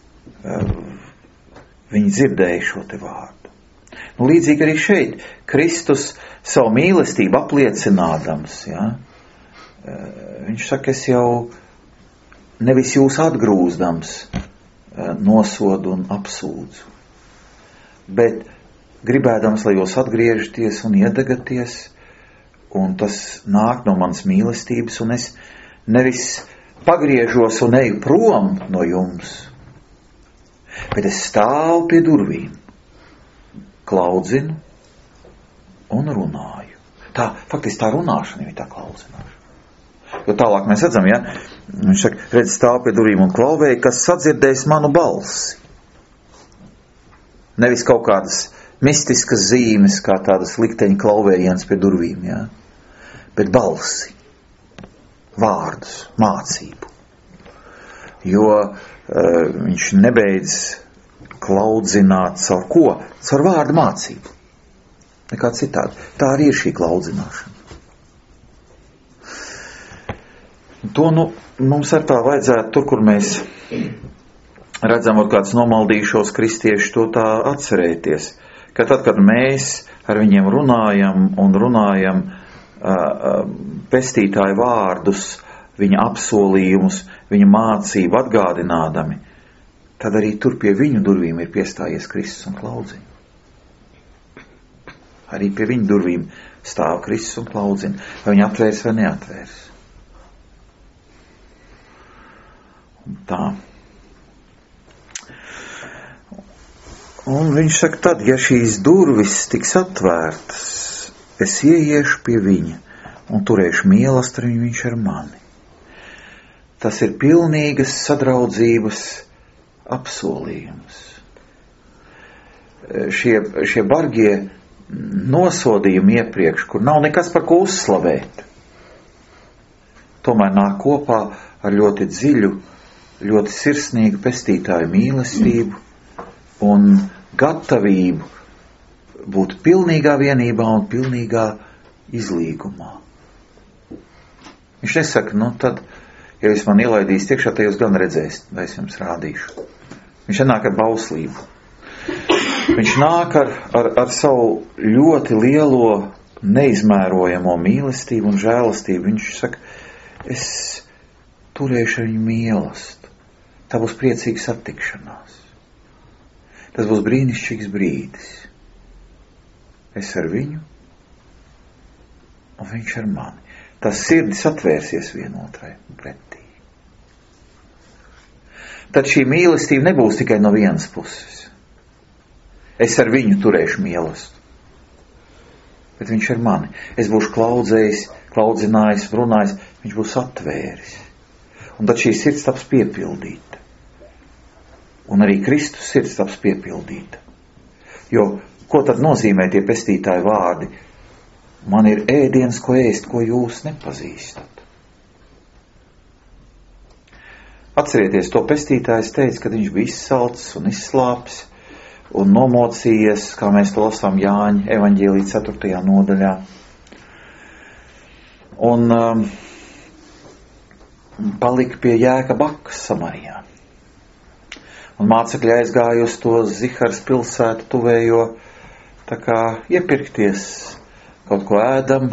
viņi dzirdēja šo te vārdu. Nu, līdzīgi arī šeit, Kristus savu mīlestību apliecinādams, jā, viņš saka, es jau nevis jūs atgrūzdams nosodu un apsūdzu, bet gribēdams, lai jūs atgriežaties un iedegaties, un tas nāk no manas mīlestības, un es nevis pagriežos un eju prom no jums, bet es stāvu pie durvīm, klaudzinu un runāju. Tā, faktiski tā runāšana ir tā klaudzināšana. Jo tālāk mēs redzam, ja, viņš saka, redz stāv pie durvīm un klauvēja, kas sadzirdēs manu balsi. Nevis kaut kādas mistiskas zīmes, kā tādas likteņa klauvējiens pie durvīm, ja, bet balsi, vārdus, mācību. Jo uh, viņš nebeidz klaudzināt caur ko? Caur vārdu mācību. Nekā citādi. Tā arī ir šī klaudzināšana. To nu, mums ar tā vajadzētu tur, kur mēs redzam, ar kāds nomaldīšos kristieši, to tā atcerēties. Ka tad, kad mēs ar viņiem runājam un runājam uh, pestītāju vārdus, viņa apsolījumus, viņa mācību atgādinādami, tad arī tur pie viņu durvīm ir piestājies Kristus un klaudzina. Arī pie viņu durvīm stāv Kristus un klaudzina. Vai viņi atvērs vai neatvērs. Un tā. Un viņš saka, tad, ja šīs durvis tiks atvērtas, es ieiešu pie viņa un turēšu mīlestību ar viņš ar mani. Tas ir pilnīgas sadraudzības apsolījums. Šie, šie bargie nosodījumi iepriekš, kur nav nekas par ko uzslavēt, tomēr nāk kopā ar ļoti dziļu, ļoti sirsnīgu pestītāju mīlestību un gatavību būt pilnīgā vienībā un pilnīgā izlīgumā. Viņš nesaka, nu tad, ja jūs man ielaidīs tiekšā, tad jūs gan redzēsiet, vai es jums rādīšu. Viņš nāk ar bauslību. Viņš nāk ar, ar, ar savu ļoti lielo, neizmērojamo mīlestību un žēlastību. Viņš saka, es turēšu ar viņu mīlestību. Tā būs priecīga satikšanās. Tas būs brīnišķīgs brīdis. Es ar viņu un viņš ar mani. Tas sirdis atvērsies vienotrai pretī. Tad šī mīlestība nebūs tikai no vienas puses. Es ar viņu turēšu mīlestību. Bet viņš ar mani. Es būšu klaudzējis, klaudzinājis, runājis. Viņš būs atvēris. Un tad šī sirds taps piepildīta. Un arī Kristus sirds taps piepildīta. Jo, ko tad nozīmē tie pestītāji vārdi? Man ir ēdiens, ko ēst, ko jūs nepazīstat. Atcerieties, to pestītājs teica, kad viņš bija izsalcis un izslāpis un nomocījies, kā mēs to lasām Jāņa evaņģēlī ceturtajā nodaļā. Un um, palika pie jēka bakas Samarijā. Un mācekļi aizgāja uz to Zihars pilsētu tuvējo, tā kā iepirkties kaut ko ēdam,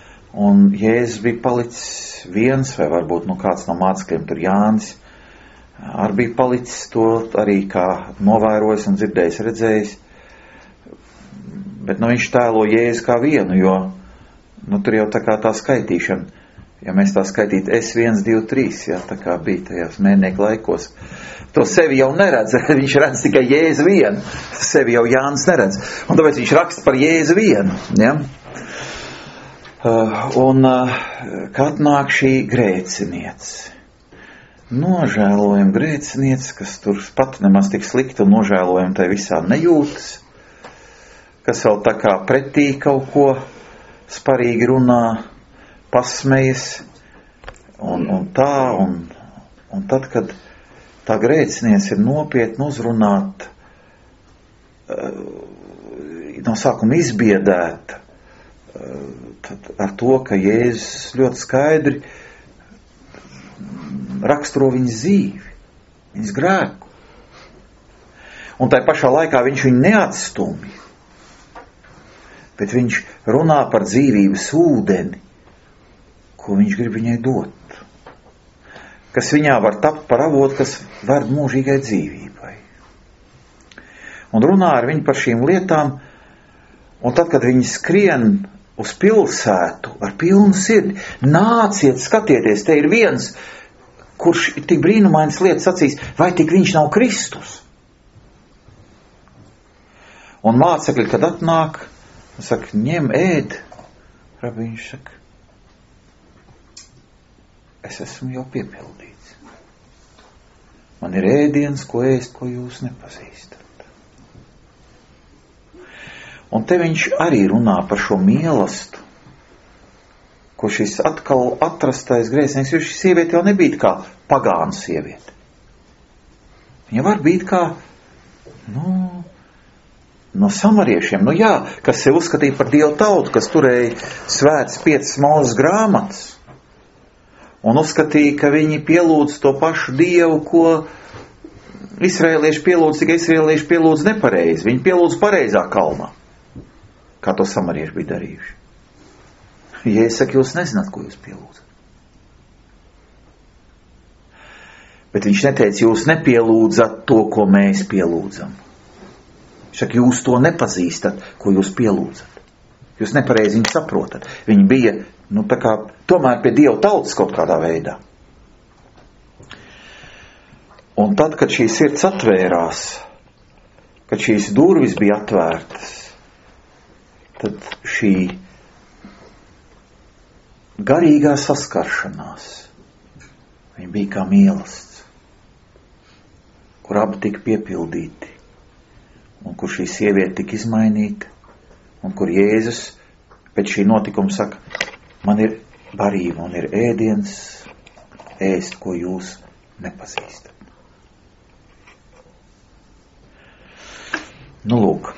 un Jēzus bija palicis viens, vai varbūt nu kāds no mācekļiem tur Jānis, arī bija palicis to arī kā novērojis un dzirdējis, redzējis. Bet nu, viņš tēlo Jēzu kā vienu, jo nu, tur jau tā kā tā skaitīšana, ja mēs tā skaitītu es viens, divi, trīs, ja, tā kā bija tajās mērnieku laikos, to sevi jau neredz, viņš redz tikai Jēzu vienu, sevi jau Jānis neredz, un tāpēc viņš raksta par Jēzu vienu, ja. Uh, un uh, kad nāk šī grēciniece, nožēlojam grēciniece, kas tur pat nemaz tik slikti un nožēlojam tai visā nejūtas, kas vēl tā kā pretī kaut ko sparīgi runā, pasmejas, un, un tā, un, un tad, kad tā grēciniece ir nopietni uzrunāta, no sākuma izbiedēta, tad ar to, ka Jēzus ļoti skaidri raksturo viņas dzīvi, viņas grēku. Un tai pašā laikā viņš viņu neatstumj, bet viņš runā par dzīvības ūdeni, ko viņš grib viņai dot, kas viņā var tapt par avotu, kas ved mūžīgai dzīvībai. Un runā ar viņu par šīm lietām, un tad, kad viņi skrien uz pilsētu ar pilnu sirdi, nāciet, skatieties, te ir viens, kurš tik brīnumainas lietas sacīs, vai tik viņš nav Kristus? Un mācekļi, kad atnāk, saka, ņem, ēd. Rabi, viņš saka, es esmu jau piepildīts. Man ir ēdiens, ko ēst, ko jūs nepazīstat. Un te viņš arī runā par šo mīlestību, ko šis atkal atrastais grēcinieks, jo šī sieviete jau nebija kā pagāna sieviete. Viņa var būt kā, nu, no samariešiem, nu jā, kas sev uzskatīja par dievu tautu, kas turēja svētas piecas Mūzes grāmatas, un uzskatīja, ka viņi pielūdz to pašu dievu, ko izraēlieši pielūdz, tikai izraēlieši pielūdz nepareizi. Viņi pielūdz pareizā kalnā, kā to samarieši bija darījuši. Ja es saku, jūs nezināt, ko jūs pielūdzat. Bet viņš neteica, jūs nepielūdzat to, ko mēs pielūdzam. Viņš saka, jūs to nepazīstat, ko jūs pielūdzat. Jūs nepareizi viņu saprotat. Viņi bija, nu, tā kā, tomēr pie Dieva tautas kaut kādā veidā. Un tad, kad šī sirds atvērās, kad šīs durvis bija atvērtas, tad šī garīgā saskaršanās, viņa bija kā mīlestība, kur abi tika piepildīti, un kur šī sieviete tika izmainīta, un kur Jēzus pēc šī notikuma saka, man ir barība, man ir ēdiens, ēst, ko jūs nepazīstat. Nu, lūk.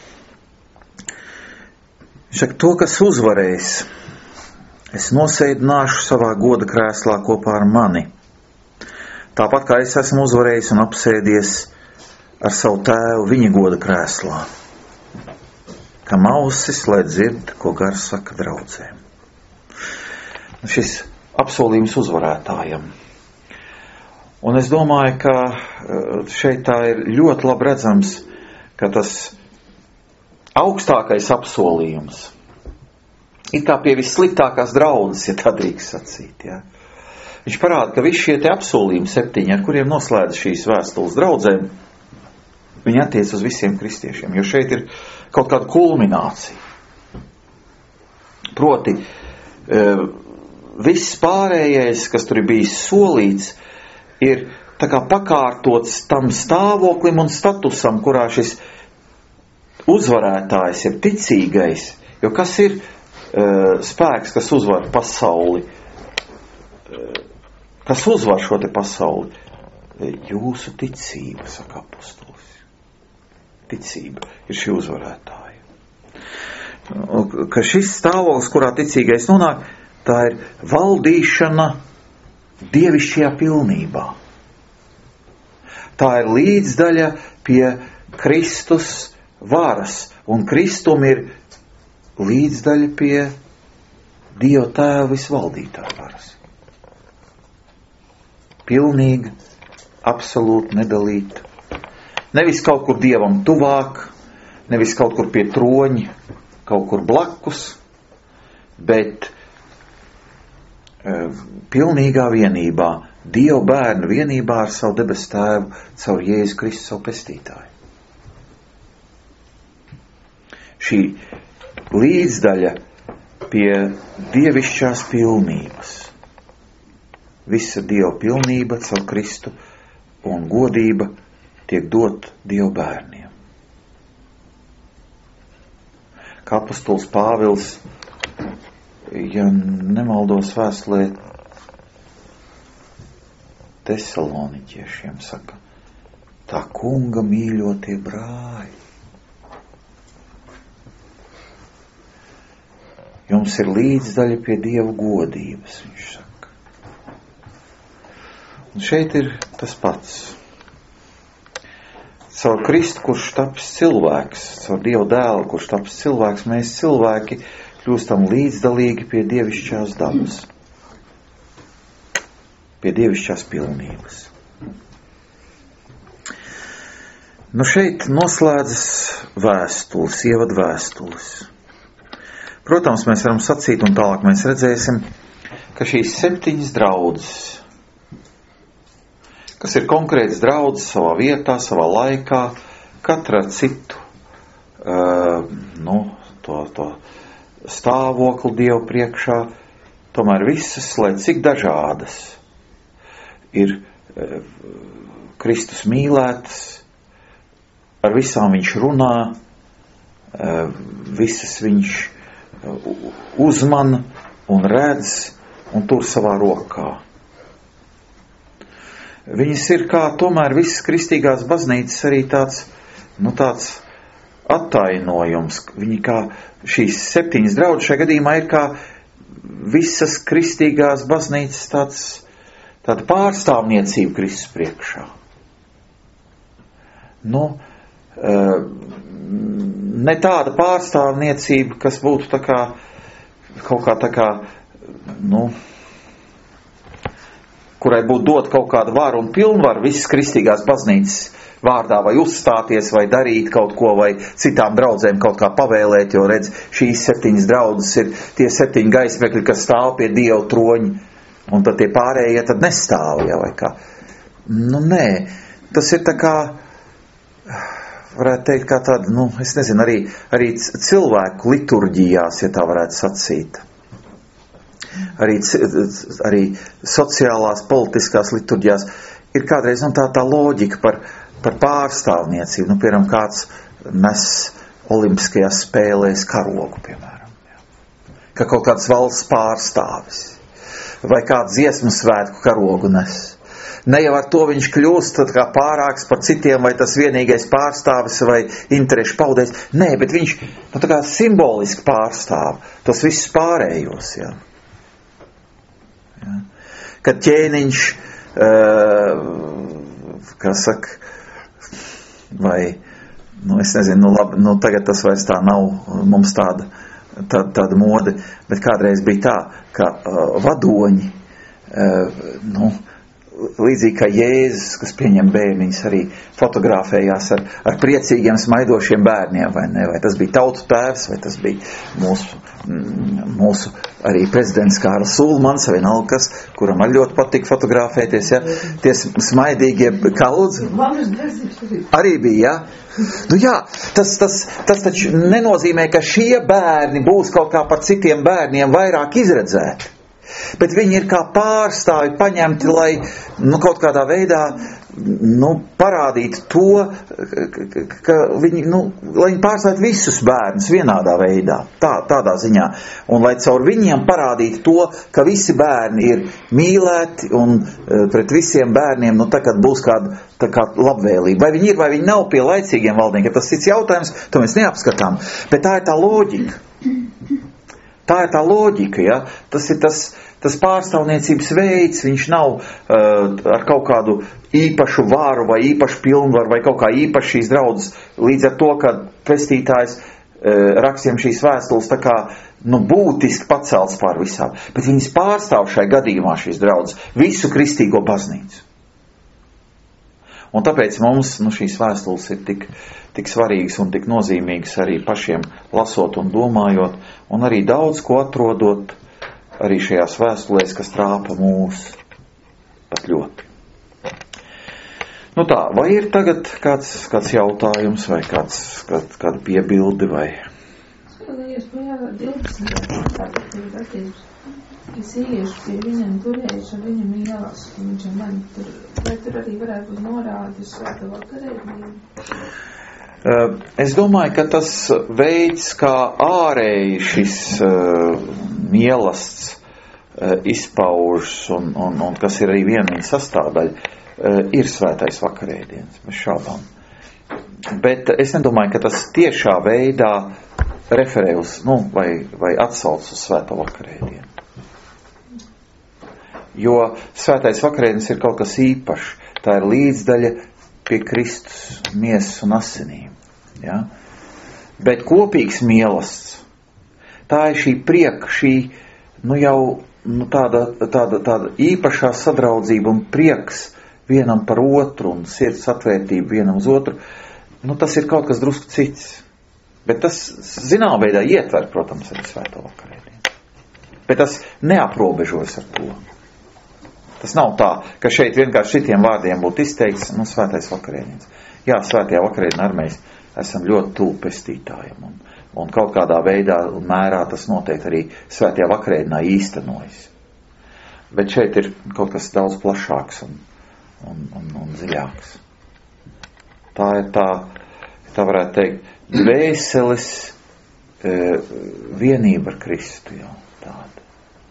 Viņš saka, to, kas uzvarēs, es nosēdināšu savā goda krēslā kopā ar mani. Tāpat kā es esmu uzvarējis un apsēdies ar savu tēvu viņa goda krēslā. Kam ausis, lai dzird, ko gars saka draudzēm. Šis apsolījums uzvarētājam. Un es domāju, ka šeit tā ir ļoti labi redzams, ka tas augstākais apsolījums ir kā pie vissliktākās draudzes, ja tā drīkst sacīt. Ja? Viņš parāda, ka visi šie te apsolījumi septiņi, ar kuriem noslēdz šīs vēstules draudzēm, viņi attiec uz visiem kristiešiem, jo šeit ir kaut kāda kulminācija. Proti, viss pārējais, kas tur ir bijis solīts, ir tā kā pakārtots tam stāvoklim un statusam, kurā šis uzvarētājs ir ticīgais, jo kas ir uh, spēks, kas uzvar pasauli, uh, kas uzvar šo te pasauli? Jūsu ticība, saka apostolis. Ticība ir šī uzvarētāja. Ka šis stāvoklis, kurā ticīgais nonāk, tā ir valdīšana dievišķajā pilnībā. Tā ir līdzdaļa pie Kristus varas, un Kristum ir līdzdaļa pie Dieva tēva visvaldītāja varas. Pilnīga absolūti nedalīta. Nevis kaut kur Dievam tuvāk, nevis kaut kur pie troņa, kaut kur blakus, bet e, pilnīgā vienībā, Dieva bērnu vienībā ar savu debesu tēvu caur Jēzu Kristu savu pestītāju. Šī līdzdaļa pie dievišķās pilnības. Visa Dieva pilnība caur Kristu un godība tiek dot Dieva bērniem. Kā apostols Pāvils, ja nemaldos vēstulē Tesaloniķiešiem saka, tā kunga mīļotie brāļi. Jums ir līdzdaļa pie Dieva godības, viņš saka. Un šeit ir tas pats. Caur Kristu, kurš taps cilvēks, caur Dieva dēlu, kurš taps cilvēks, mēs cilvēki kļūstam līdzdalīgi pie dievišķās dabas, pie dievišķās pilnības. Nu šeit noslēdzas vēstules, ievada vēstules. Protams, mēs varam sacīt, un tālāk mēs redzēsim, ka šīs septiņas draudzes, kas ir konkrētas draudzes savā vietā, savā laikā, katra citu uh, nu, to, to stāvokli Dievu priekšā, tomēr visas, lai cik dažādas, ir uh, Kristus mīlētas, ar visām viņš runā, uh, visas viņš uh, uzmana un redz un tur savā rokā. Viņas ir kā tomēr visas kristīgās baznīcas arī tāds, nu tāds attainojums. Viņi kā šīs septiņas draudzes šajā gadījumā ir kā visas kristīgās baznīcas tāds, tāda pārstāvniecība Kristus priekšā. Nu, ne tāda pārstāvniecība, kas būtu tā kā, kaut kā tā kā, nu, kurai būtu dot kaut kādu varu un pilnvaru visas kristīgās baznīcas vārdā, vai uzstāties, vai darīt kaut ko, vai citām draudzēm kaut kā pavēlēt, jo redz, šīs septiņas draudzes ir tie septiņi gaismekļi, kas stāv pie Dieva troņa, un tad tie pārējie tad nestāv, ja, vai kā. Nu, nē, tas ir tā kā, varētu teikt, kā tāda, nu, es nezinu, arī, arī cilvēku liturģijās, ja tā varētu sacīt. Arī, arī sociālās, politiskās liturģijās ir kādreiz nu, tā, tā loģika par, par pārstāvniecību. Nu, piemēram, kāds nes olimpiskajās spēlēs karogu, piemēram. Jā. Ka kaut kāds valsts pārstāvis vai kāds dziesmu svētku karogu nes. Ne jau ar to viņš kļūst tad kā pārāks par citiem, vai tas vienīgais pārstāvis vai interešu paudējs. Nē, bet viņš nu, tā kā simboliski pārstāv tos visus pārējos, jā. Ja. Kad ķēniņš, uh, kā saka, vai, nu es nezinu, nu labi, nu tagad tas vairs tā nav mums tāda, tā, tāda mode, bet kādreiz bija tā, ka uh, vadoņi, uh, nu, līdzīgi kā Jēzus, kas pieņem bērniņus, arī fotografējās ar, ar priecīgiem, smaidošiem bērniem, vai ne? Vai tas bija tautu tēvs, vai tas bija mūsu, mūsu arī prezidents Kārlis Ulmans, vai nav kas, kuram arī ļoti patika fotografēties, ja? Tie smaidīgie, kā lūdzu? Arī bija, ja? Nu jā, tas, tas, tas taču nenozīmē, ka šie bērni būs kaut kā par citiem bērniem vairāk izredzēti. Bet viņi ir kā pārstāvi paņemti, lai nu, kaut kādā veidā nu, parādītu to, ka, ka viņi, nu, lai viņi pārstāvētu visus bērnus vienādā veidā, tā, tādā ziņā. Un lai caur viņiem parādītu to, ka visi bērni ir mīlēti un pret visiem bērniem, nu, tā kā būs kāda tā kā labvēlība. Vai viņi ir, vai viņi nav pie laicīgiem valdniekiem, tas cits jautājums, to mēs neapskatām. Bet tā ir tā loģika. Tā ir tā loģika, ja? Tas ir tas, tas pārstāvniecības veids, viņš nav uh, ar kaut kādu īpašu varu vai īpašu pilnvaru vai kaut kā īpaši šīs draudzes. Līdz ar to, ka pestītājs uh, rakstiem šīs vēstules tā kā nu, būtiski pacelts pār visām. Bet viņas pārstāv šai gadījumā šīs draudzes visu kristīgo baznīcu. Un tāpēc mums nu, šīs vēstules ir tik, tik svarīgas un tik nozīmīgas arī pašiem lasot un domājot, un arī daudz ko atrodot arī šajās vēstulēs, kas trāpa mūs pat ļoti. Nu tā, vai ir tagad kāds, kāds jautājums vai kāds, kād, kāda piebildi vai? Es pajāvā divdesmit tātad ir attiecības. Es ieiešu pie viņam turējuši, viņam ielās, un viņš ar mani tur, vai tur arī varētu būt norādes svētā vakarēdību? Es domāju, ka tas veids, kā ārēji šis uh, mielasts uh, izpaužas un, un, un kas ir arī viena viņa sastāvdaļa, ir svētais vakarēdiens, bez šaubām. Bet es nedomāju, ka tas tiešā veidā referē uz, nu, vai, vai atsauc uz svēto vakarēdienu. Jo svētais vakarēdienis ir kaut kas īpašs. Tā ir līdzdaļa pie Kristus miesas un asinīm. Ja? Bet kopīgs mielasts, tā ir šī prieka, šī, nu jau, nu tāda, tāda, tāda īpašā sadraudzība un prieks vienam par otru un sirds atvērtību vienam uz otru, nu tas ir kaut kas drusku cits. Bet tas, zinām veidā, ietver, protams, arī svēto vakarēdienu. Bet tas neaprobežojas ar to. Tas nav tā, ka šeit vienkārši šitiem vārdiem būtu izteikts, nu, svētais vakarēdiens. Jā, svētajā vakarēdienā ar mēs esam ļoti tuvu pestītājiem, un, un kaut kādā veidā un mērā tas noteikti arī svētajā vakarēdienā īstenojas. Bet šeit ir kaut kas daudz plašāks un Un, un, un dziļāks. Tā ir tā, tā varētu teikt, dvēseles e, vienība ar Kristu jau tāda.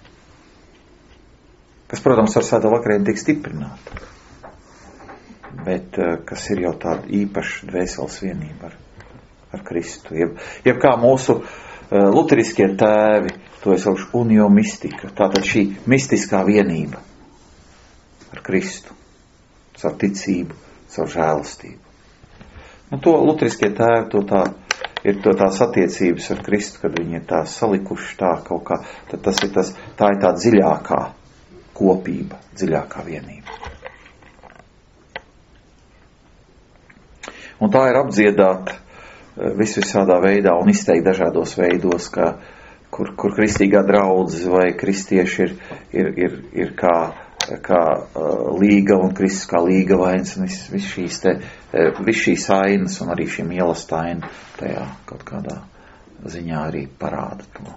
Kas, protams, ar svēto vakarēdienu tiek stiprināta. Bet e, kas ir jau tāda īpaša dvēseles vienība ar, ar Kristu. Jeb, jeb kā mūsu e, luteriskie tēvi, to es saukšu unio mistika. Tātad šī mistiskā vienība ar Kristu. Caur ticību, caur žēlastību. Nu, to luteriskie tēvi, to tā, ir to tās attiecības ar Kristu, kad viņi ir tā salikuši tā kaut kā, tad tas ir tas, tā ir tā dziļākā kopība, dziļākā vienība. Un tā ir apdziedāta visvisādā veidā un izteikt dažādos veidos, kā, kur, kur kristīgā draudze vai kristieši ir, ir, ir, ir kā kā uh, līga un Kristus kā līga vains un viss vis šīs te, uh, viss šīs ainas un arī šī mīlestaina tajā kaut kādā ziņā arī parāda to.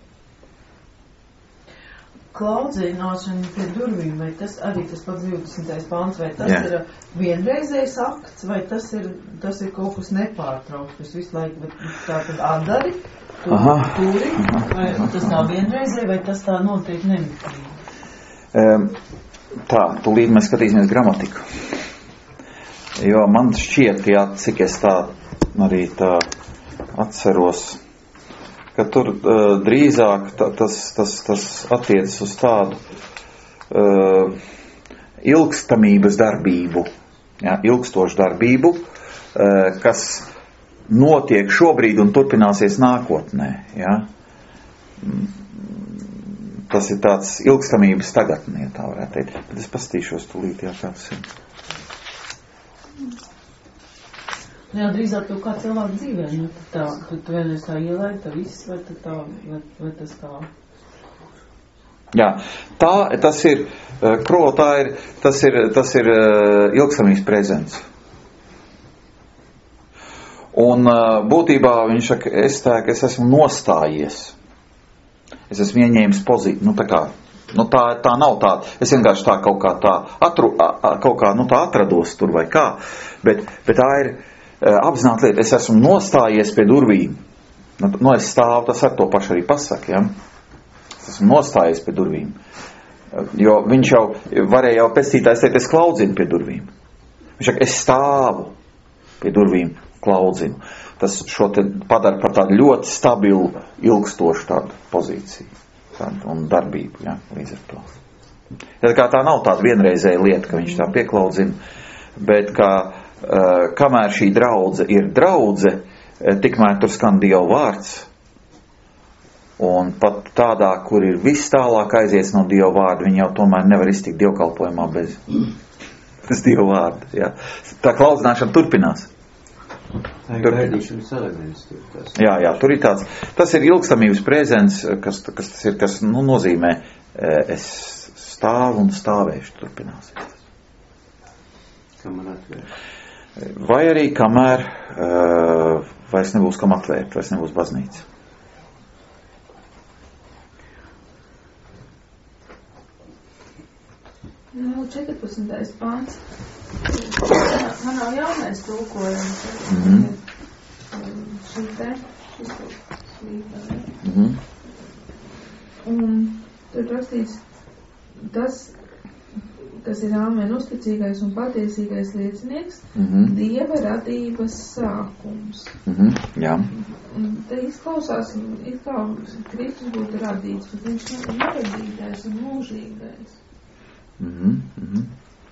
Klaudzināšana pie durvīm, vai tas arī tas pats divdesmitais pāns, vai tas Jā. ir vienreizējs akts, vai tas ir, tas ir kaut kas nepārtraukts, kas visu laiku, bet tā tad atdari, turi, vai tas tā vienreizēj, vai tas tā notiek nemitīgi? Tā, tūlīt mēs skatīsimies gramatiku. Jo man šķiet, jā, cik es tā arī tā atceros, ka tur uh, drīzāk tā, tas, tas, tas attiecas uz tādu uh, ilgstamības darbību, jā, ilgstošu darbību, uh, kas notiek šobrīd un turpināsies nākotnē, jā. Tas ir tāds ilgstamības tagadnē, tā varētu teikt. Bet es pastīšos tūlīt, jā, kā tas ir. Jā, drīzāk to kā cilvēku dzīvē, nu, tā, tu, tu vienreiz tā ielaid, tā viss, vai, tā, vai, vai tas tā? Jā, tā, tas ir, kro, tā ir, tas ir, tas ir ilgstamības prezents. Un būtībā viņš saka, es tā, ka es esmu nostājies. Es esmu ieņēmis pozīciju, nu tā kā, nu tā, tā nav tā, es vienkārši tā kaut kā tā, atru, kaut kā, nu tā atrados tur vai kā, bet, bet tā ir apzināta lieta, es esmu nostājies pie durvīm, nu, nu es stāvu, tas ar to pašu arī pasaka, ja? Es esmu nostājies pie durvīm, jo viņš jau varēja jau pestītājs teikt, es klaudzinu pie durvīm, viņš saka, es stāvu pie durvīm, klaudzinu. Tas šo te padara par tādu ļoti stabilu, ilgstošu tādu pozīciju tādu, un darbību, ja, līdz ar to. Ja, kā tā nav tāda vienreizēja lieta, ka viņš tā pieklaudzina, bet kā, uh, kamēr šī draudze ir draudze, tikmēr tur skan Dieva vārds, un pat tādā, kur ir viss tālāk aizies no Dieva vārda, viņi jau tomēr nevar iztikt dievkalpojumā bez Tas Dieva vārdu, jā. Tā klaudzināšana turpinās. Jā, jā, tur ir tāds, tas ir ilgstamības prezents, kas, kas tas ir, kas, nu, nozīmē, es stāvu un stāvēšu, turpinās. Kamēr atvērt. Vai arī kamēr uh, vairs nebūs kam atvērt, vairs nebūs baznīca. Nu, četrpadsmitais pāns. Man nav jaunais tulkojums. Mm-hmm. Šī te, šis slīpa, ne? Mm-hmm. Un tur rakstīts, tas, kas ir āmen uzticīgais un patiesīgais liecinieks, mm-hmm. Dieva radības sākums. Mm-hmm. Jā. Un te izklausās, it kā Kristus būtu radīts, bet viņš nav neradītais un mūžīgais. Mm-hmm. Mm-hmm.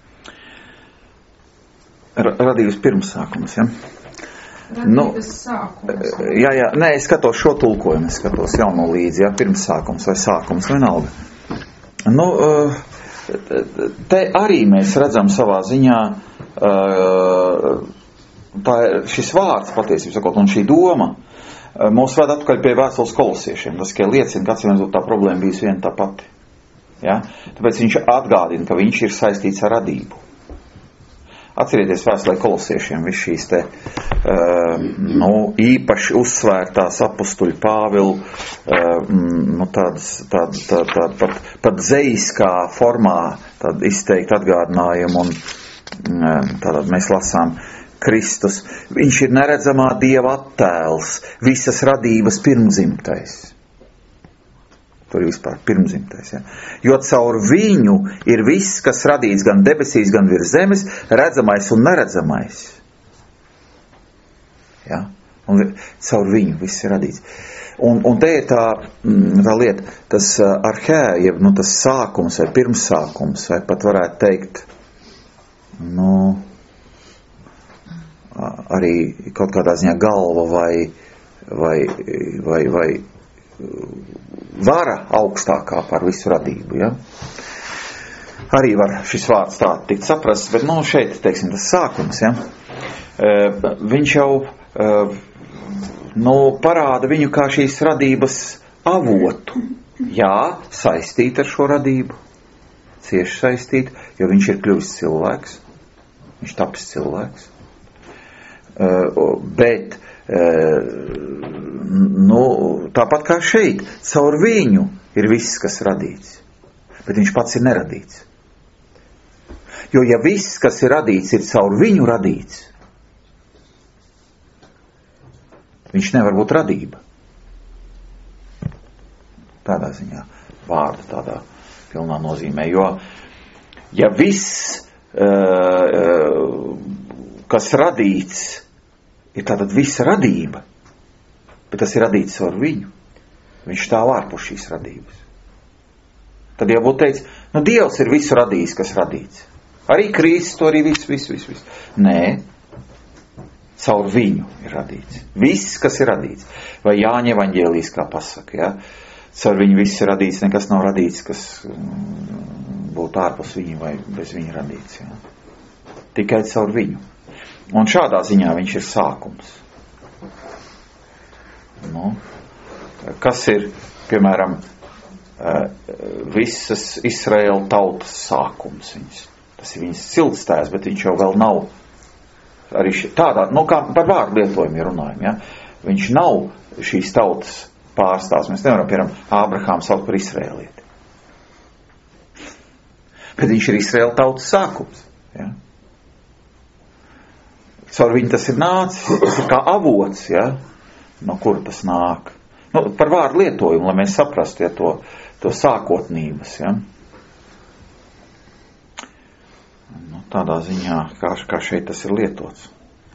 Radījus pirmsākums, ja? Radības nu, sākums. Jā, jā, nē, es skatos šo tulkojumu, es skatos jauno līdzi, jā, pirmsākums vai sākums, vienalga. Nu, te arī mēs redzam savā ziņā, tā ir šis vārds patiesībā sakot, un šī doma mūs ved atpakaļ pie vēstules kolosiešiem. Tas, ka liecina, ka atsimēs tā problēma bijusi viena tā pati. Ja? Tāpēc viņš atgādina, ka viņš ir saistīts ar radību. Atcerieties vēstulē kolosiešiem viss šīs te uh, nu, īpaši uzsvērtās apustuļu Pāvilu uh, nu, tādas, tāda, tāda, tāda pat, pat dzeiskā formā tāda izteikti atgādinājumu un uh, tātad mēs lasām Kristus. Viņš ir neredzamā Dieva attēls, visas radības pirmdzimtais. Tur ir vispār pirmzimtais, ja. Jo caur viņu ir viss, kas radīts gan debesīs, gan virs zemes, redzamais un neredzamais. Ja. Un caur viņu viss ir radīts. Un, un te ir tā, tā lieta, tas arhē, jeb, nu, tas sākums vai pirmsākums, vai pat varētu teikt, nu, arī kaut kādā ziņā galva vai, vai, vai, vai vara augstākā par visu radību, ja? Arī var šis vārds tā tikt saprasts, bet, nu, šeit, teiksim, tas sākums, ja? E, viņš jau, e, nu, parāda viņu kā šīs radības avotu. Jā, saistīt ar šo radību, cieši saistīt, jo viņš ir kļuvis cilvēks, viņš tapis cilvēks. E, bet, nu, tāpat kā šeit, caur viņu ir viss, kas radīts, bet viņš pats ir neradīts. Jo ja viss, kas ir radīts, ir caur viņu radīts, viņš nevar būt radība. Tādā ziņā, vārda tādā pilnā nozīmē, jo ja viss, kas radīts, ir tātad visa radība, bet tas ir radīts caur viņu. Viņš stāv ārpus šīs radības. Tad jau būtu teicis, nu Dievs ir visu radījis, kas radīts. Arī Kristus to arī viss, viss, viss, viss. Nē, caur viņu ir radīts. Viss, kas ir radīts. Vai Jāņa evaņģēlijas, kā pasaka, ja? Caur viņu viss ir radīts, nekas nav radīts, kas būtu ārpus viņu vai bez viņa radīts. Ja? Tikai caur viņu. Un šādā ziņā viņš ir sākums. Nu, kas ir, piemēram, visas Izraēla tautas sākums. Viņas, tas ir viņas ciltstēs, bet viņš jau vēl nav arī ši, tādā, nu kā par vārdu lietojumu runājam, ja? Viņš nav šīs tautas pārstāvs. Mēs nevaram, piemēram, Ābrahāmu saukt par Izraēlieti. Bet viņš ir Izraēla tautas sākums. Ja? Caur viņu tas ir nācis, tas ir kā avots, ja? No kura tas nāk. Nu, par vārdu lietojumu, lai mēs saprastu, ja, to, to sākotnības, ja? Nu, tādā ziņā, kā, kā šeit tas ir lietots.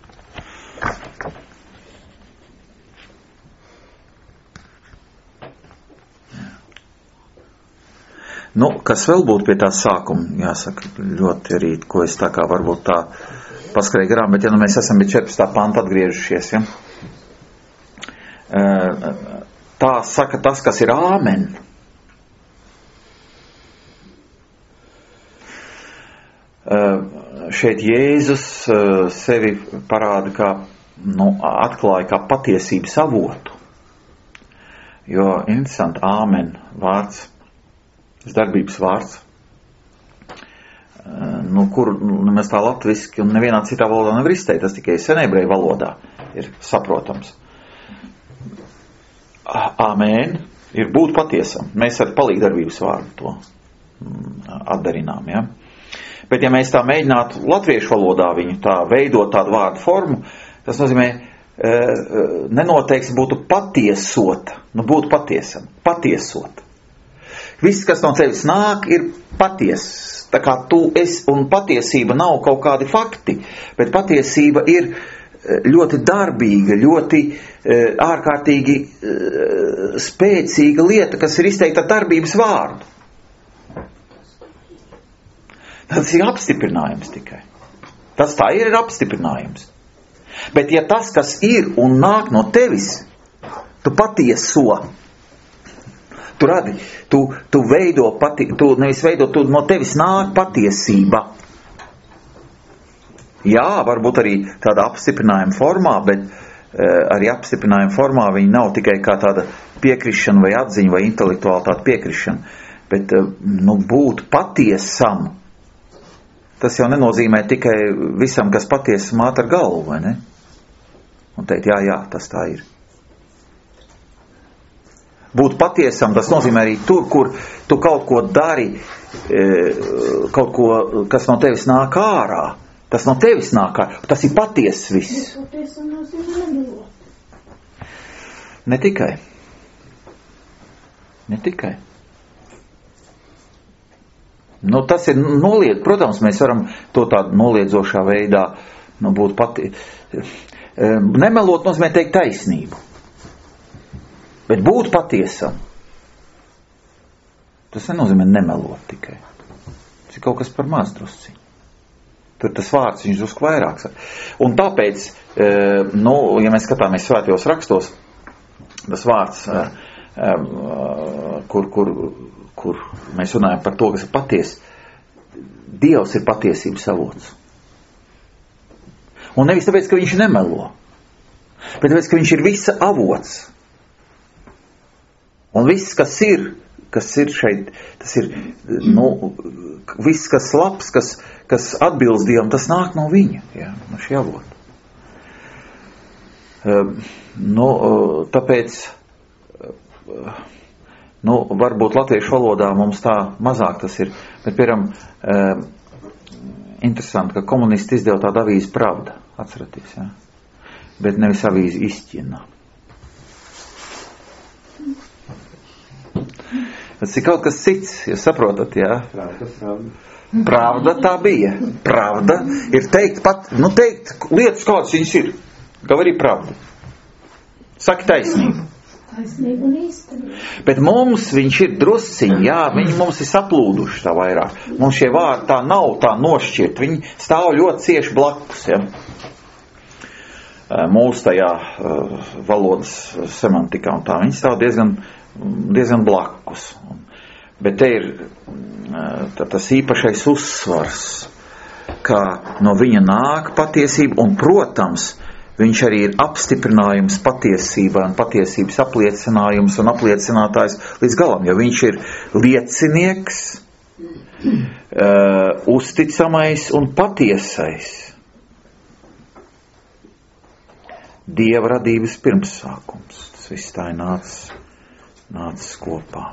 Nu, kas vēl būtu pie tā sākuma, jāsaka, ļoti arī, ko es tā kā varbūt tā paskrēju garām, bet ja nu mēs esam pie četrpadsmitā panta atgriežušies, ja? Tā saka tas, kas ir āmen. šeit Jēzus sevi parāda kā, nu, atklāja kā patiesības avotu. Jo, interesanti, āmen vārds, tas darbības vārds, nu, kur mēs tā latviski un nevienā citā valodā nevar izteikt, tas tikai senebreju valodā ir saprotams. Āmen ir būt patiesam. Mēs ar palīgdarbības vārdu to atdarinām, ja? Bet ja mēs tā mēģinātu latviešu valodā viņu tā veidot tādu vārdu formu, tas nozīmē, e, nenoteikti būtu patiesot, nu būtu patiesam, patiesot. Viss, kas no tevis nāk, ir paties. Tā kā tu esi, un patiesība nav kaut kādi fakti, bet patiesība ir ļoti darbīga, ļoti e, ārkārtīgi e, spēcīga lieta, kas ir izteikta darbības vārdu. Tas ir apstiprinājums tikai. Tas tā ir, ir apstiprinājums. Bet ja tas, kas ir un nāk no tevis, tu patieso, tu radi, tu, tu veido, pati, tu nevis veido, tu no tevis nāk patiesība. Jā, varbūt arī tāda apstiprinājuma formā, bet e, arī apstiprinājuma formā viņa nav tikai kā tāda piekrišana vai atziņa vai intelektuāla tāda piekrišana, bet e, nu, būt patiesam. Tas jau nenozīmē tikai visam, kas patiesi māt ar galvu, vai ne? Un teikt, jā, jā, tas tā ir. Būt patiesam, tas nozīmē arī tur, kur tu kaut ko dari, kaut ko, kas no tevis nāk ārā. Tas no tevis nāk ārā. Tas ir patiess viss. Patiesam nozīmē nemelot. Ne tikai. Ne tikai. Nu, tas ir noliedz, protams, mēs varam to tādu noliedzošā veidā, nu, būt pati. Nemelot nozīmē teikt taisnību. Bet būt patiesam. Tas nenozīmē nemelot tikai. Tas ir kaut kas par maz drusciņu. Tur tas vārds, viņš drusku vairāk. Un tāpēc, nu, ja mēs skatāmies svētajos rakstos, tas vārds, kur, kur, kur mēs runājam par to, kas ir patiesi, Dievs ir patiesības avots. Un nevis tāpēc, ka viņš nemelo, bet tāpēc, ka viņš ir visa avots. Un viss, kas ir, kas ir šeit, tas ir, nu, viss, kas labs, kas, kas atbilst Dievam, tas nāk no viņa, jā, no šī avota. Uh, nu, uh, tāpēc, uh, nu, varbūt latviešu valodā mums tā mazāk tas ir, bet, piemēram, uh, interesanti, ka komunisti izdeva tādu avīzi Pravda, atceraties, jā, bet nevis avīzi Izķina. Tas ir kaut kas cits, jūs saprotat, jā? Pravda, pravda. Pravda tā bija. Pravda ir teikt pat, nu teikt lietas, kādas viņas ir. Gav arī pravda. Saki taisnību. Taisnība un īstenība. Bet mums viņš ir drusciņi, jā, viņi mums ir saplūduši tā vairāk. Mums šie vārdi tā nav tā nošķirt. Viņi stāv ļoti cieši blakus, ja. Mūsu tajā uh, valodas semantikā un tā. Viņi stāv diezgan, diezgan blakus. Bet te ir uh, tas īpašais uzsvars, ka no viņa nāk patiesība un, protams, viņš arī ir apstiprinājums patiesībā un patiesības apliecinājums un apliecinātājs līdz galam, jo viņš ir liecinieks, uh, uzticamais un patiesais. Dieva radības pirmsākums. Tas viss tā ir nācis, nācis kopā.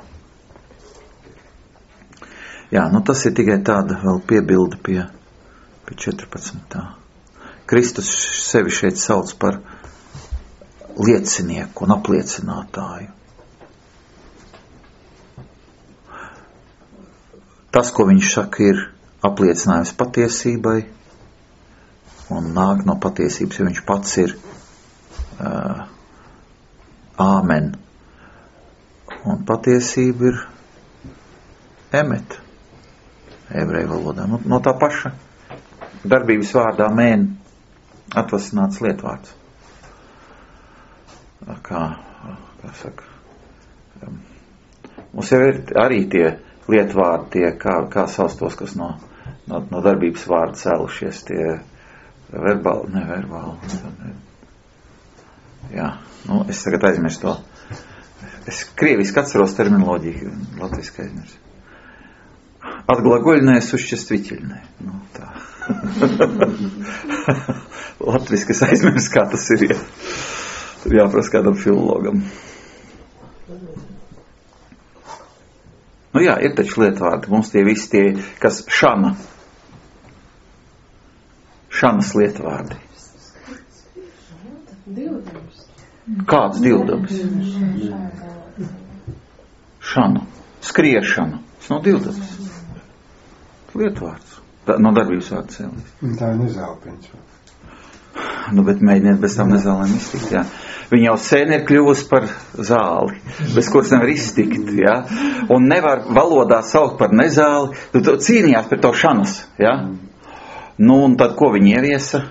Jā, nu tas ir tikai tāda vēl piebilde pie, pie četrpadsmitā. Kristus sevi šeit sauc par liecinieku un apliecinātāju. Tas, ko viņš saka, ir apliecinājums patiesībai un nāk no patiesības, jo viņš pats ir uh, āmen. Un patiesība ir emet ebreju valodā. No, no tā paša darbības vārdā mēn atvasināts lietvārds. Kā, kā saka, mums jau ir arī tie lietvārdi, tie, kā, kā sauc tos, kas no no, no darbības vārda cēlušies tie verbāli, ne verbāli. Ne. Jā, nu, es tagad aizmirstu to. Es krieviski atceros terminoloģiju, latviski aizmirstu. Atgлагольное существительное. Nu, tā. Latviski es aizmirstu, kā tas ir. Jā. Tur jāprasa kādam filologam. Nu jā, ir taču lietvārdi. Mums tie visi tie, kas šana. Šanas lietvārdi. Divdabas. Kāds divdabas? Šana. Skriešana. Tas nav divdabas. Lietvārds. Tā, no darbības vārds cēlīs. Tā ir nezāliņš. Nu, bet mēģiniet bez tam nezālēm iztikt, jā. Viņa jau sen ir kļuvusi par zāli, bez kuras nevar iztikt, jā. Un nevar valodā saukt par nezāli. Tu to cīnījās par to šanas, jā. Nu, un tad, ko viņa ieviesa?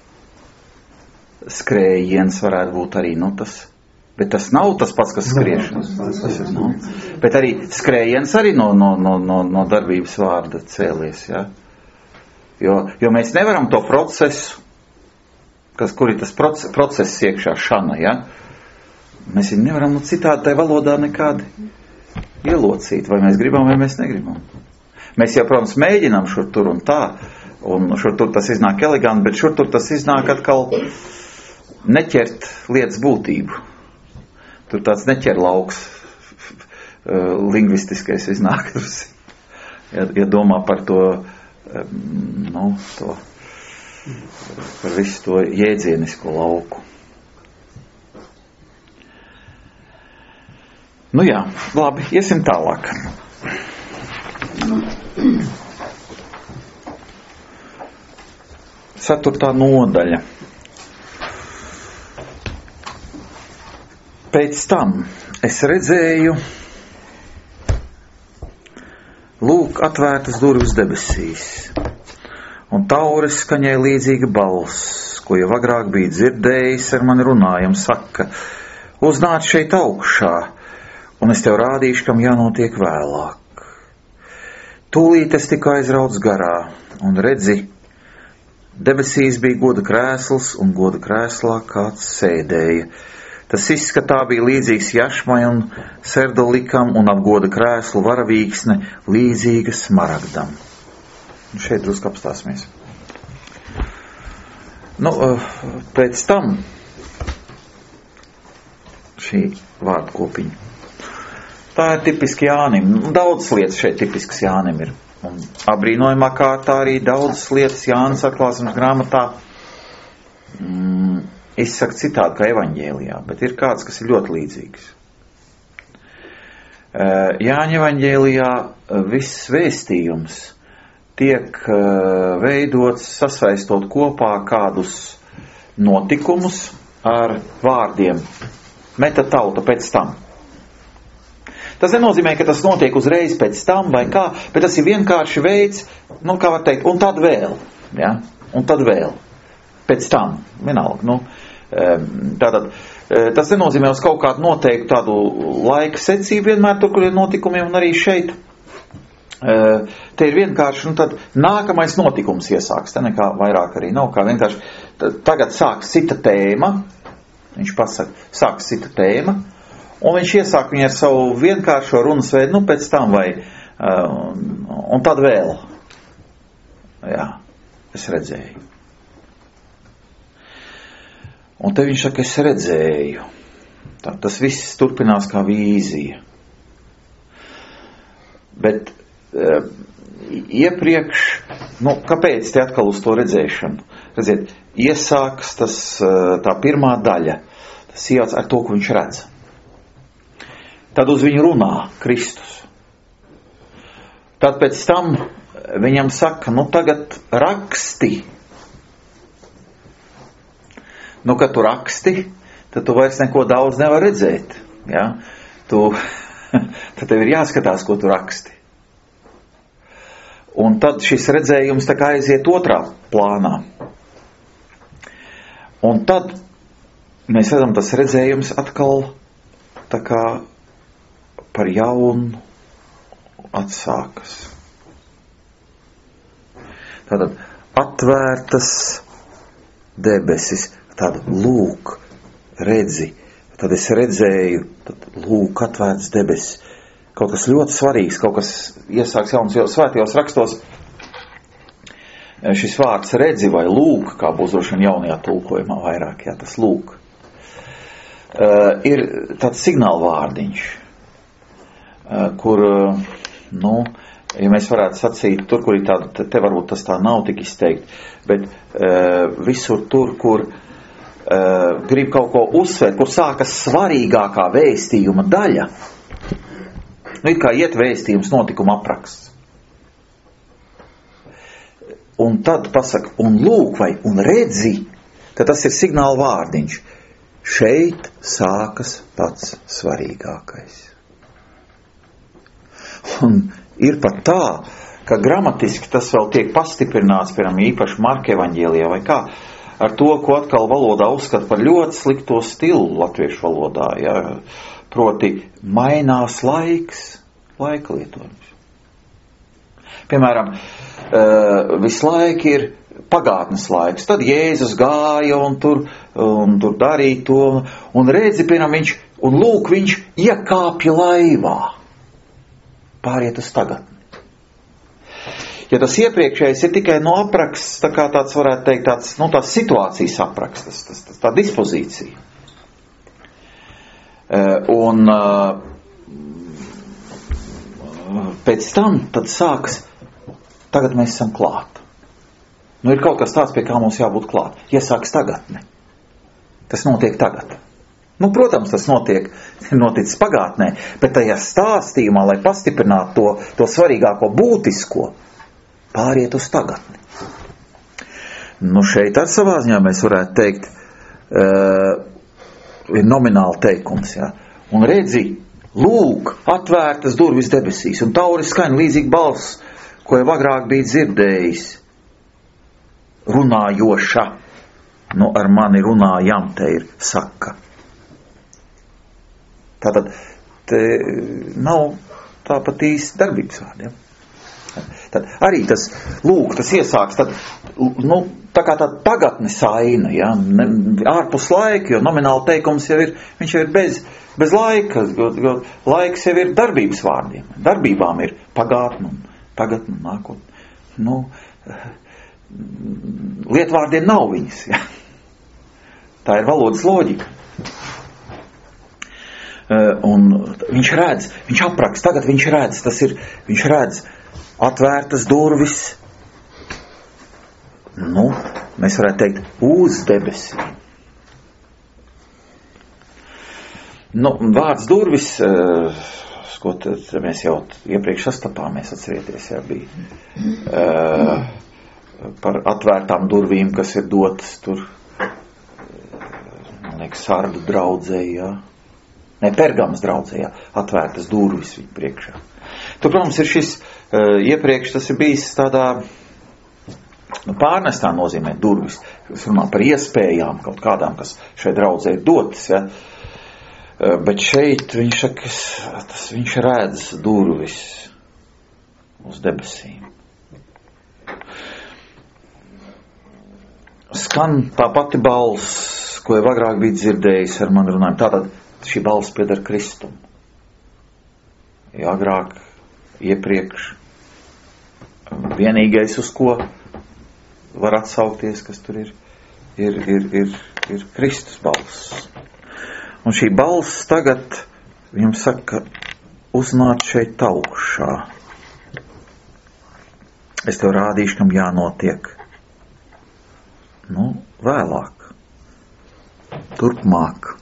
Skrējiens varētu būt arī, nu, tas. Bet tas nav tas pats, kas skriešana. Tas ir, nu. Bet arī skrējiens arī no, no, no, no, no darbības vārda cēlies, jā. Jo, jo mēs nevaram to procesu, kas, kur ir tas proces, process iekšā šana, ja? Mēs viņu nevaram nu, citādi tai valodā nekādi ielocīt, vai mēs gribam, vai mēs negribam. Mēs jau, protams, mēģinām šur tur un tā, un šur tur tas iznāk eleganti, bet šur tur tas iznāk atkal neķert lietas būtību. Tur tāds neķer lauks lingvistiskais iznāk. Ja, ja domā par to, nu, to par visu to jēdzienisko lauku. Nu jā, labi, iesim tālāk. Ceturtā nodaļa. Pēc tam es redzēju, lūk, atvērtas durvis debesīs. Un taures skaņai līdzīga balss, ko jau agrāk bija dzirdējis ar mani runājumu, saka, uznāc šeit augšā, un es tev rādīšu, kam jānotiek vēlāk. Tūlīt es tiku aizrauts garā, un redzi, debesīs bija goda krēsls, un goda krēslā kāds sēdēja. Tas izskatā bija līdzīgs jašmai un serdolikam, un ap goda krēslu varavīksne līdzīga smaragdam. Un šeit drusku apstāsimies. Nu, pēc tam šī vārda kopiņa. Tā ir tipiski Jānim. Daudz lietas šeit tipiskas Jānim ir. Un abrīnojumā kārtā arī daudz lietas Jānis atklāsmes grāmatā mm, izsaka citādi kā evaņģēlijā, bet ir kāds, kas ir ļoti līdzīgs. Jāņa evaņģēlijā viss vēstījums tiek veidots sasaistot kopā kādus notikumus ar vārdiem meta tauta pēc tam. Tas nenozīmē, ka tas notiek uzreiz pēc tam vai kā, bet tas ir vienkārši veids, nu, kā var teikt, un tad vēl, ja? Un tad vēl, pēc tam, vienalga, nu, tātad, tas nenozīmē uz kaut kādu noteiktu tādu laika secību vienmēr tur, kur ir notikumiem, un arī šeit. Te ir vienkārši, nu tad nākamais notikums iesāks, te nekā vairāk arī nav, kā vienkārši tagad sāks cita tēma, viņš pasaka, sāks cita tēma, un viņš iesāk viņu ar savu vienkāršo runas veidu, nu pēc tam vai, un tad vēl, jā, es redzēju. Un te viņš saka, es redzēju, tā, tas viss turpinās kā vīzija, bet iepriekš, nu, kāpēc te atkal uz to redzēšanu? Redziet, iesāks tas, tā pirmā daļa, tas ievāc ar to, ko viņš redz. Tad uz viņu runā Kristus. Tad pēc tam viņam saka, nu tagad raksti. Nu, kad tu raksti, tad tu vairs neko daudz nevar redzēt. Ja? Tu, tad tev ir jāskatās, ko tu raksti. Un tad šis redzējums tā kā aiziet otrā plānā. Un tad mēs redzam, tas redzējums atkal tā kā par jaunu atsākas. Tātad atvērtas debesis, tad lūk, redzi, tad es redzēju, tad lūk, atvērtas debesis. Kaut kas ļoti svarīgs, kaut kas iesāks jauns, jo svētajos rakstos šis vārds redzi vai lūk, kā būs droši vien jaunajā tulkojumā vairāk, jā, tas lūk, uh, ir tāds signāla vārdiņš, uh, kur, uh, nu, ja mēs varētu sacīt, tur, kur ir tāda, te, te varbūt tas tā nav tik izteikt, bet uh, visur tur, kur uh, grib kaut ko uzsvērt, kur sākas svarīgākā vēstījuma daļa, nu, it kā iet vēstījums notikuma apraksts. Un tad pasaka, un lūk, vai, un redzi, tad tas ir signāla vārdiņš. Šeit sākas pats svarīgākais. Un ir pat tā, ka gramatiski tas vēl tiek pastiprināts, piemēram, īpaši Marka evaņģēlijā vai kā, ar to, ko atkal valodā uzskata par ļoti slikto stilu latviešu valodā, ja, proti mainās laiks, laika lietojums. Piemēram, uh, visu laiku ir pagātnes laiks, tad Jēzus gāja un tur, un tur darīja to, un redzi, piemēram, viņš, un lūk, viņš iekāpja laivā, pāriet uz tagadni. Ja tas iepriekšējais ir tikai no apraksts, tā kā tāds varētu teikt, tāds, nu, tās situācijas apraksts, tas, tas, tas, tā dispozīcija. Uh, un uh, pēc tam tad sāks, tagad mēs esam klāt. Nu, ir kaut kas tāds, pie kā mums jābūt klāt. Iesāks tagadne. Tas notiek tagad. Nu, protams, tas notiek, noticis pagātnē, bet tajā stāstījumā, lai pastiprinātu to, to svarīgāko būtisko, pāriet uz tagadni. Nu, šeit ar savā ziņā mēs varētu teikt, uh, ir nomināli teikums, jā. Un redzi, lūk, atvērtas durvis debesīs, un tauri skaņa līdzīgi balss, ko jau agrāk bija dzirdējis, runājoša, nu ar mani runājam, te ir saka. Tātad, te nav tāpat īsti darbības vārdiem. Tad arī tas, lūk, tas iesāks, tad, nu, tā kā tā tagadnes aina, ja, ne, ārpus laika, jo nomināli teikums jau ir, viņš jau ir bez, bez laika, jo, jo laiks jau ir darbības vārdiem. Darbībām ir pagātne un tagadne un nākotne. Nu, lietvārdiem nav viņas, ja. Tā ir valodas loģika. Un viņš redz, viņš apraksta, tagad viņš redz, tas ir, viņš redz, atvērtas durvis, nu, mēs varētu teikt, uz debesīm. Nu, vārds durvis, ko tad mēs jau iepriekš sastapāmies, atcerieties, jā, bija uh, par atvērtām durvīm, kas ir dotas tur, man liekas, Sardu draudzē, jā. Ne, Pergamas draudzē, jā, atvērtas durvis viņa priekšā. Tur, protams, ir šis, uh, iepriekš tas ir bijis tādā, nu, pārnestā nozīmē durvis, kas runā par iespējām kaut kādām, kas šai draudzē ir dotas, ja. Uh, bet šeit viņš saka, tas viņš redz durvis uz debesīm. Skan tā pati balss, ko jau agrāk bija dzirdējis ar mani runājumu. Tātad šī balss pieder Kristum. Ja agrāk, iepriekš, vienīgais, uz ko var atsaukties, kas tur ir, ir, ir, ir, ir Kristus balss. Un šī balss tagad viņam saka, uznāc šeit augšā. Es tev rādīšu, kam jānotiek. Nu, vēlāk. Turpmāk.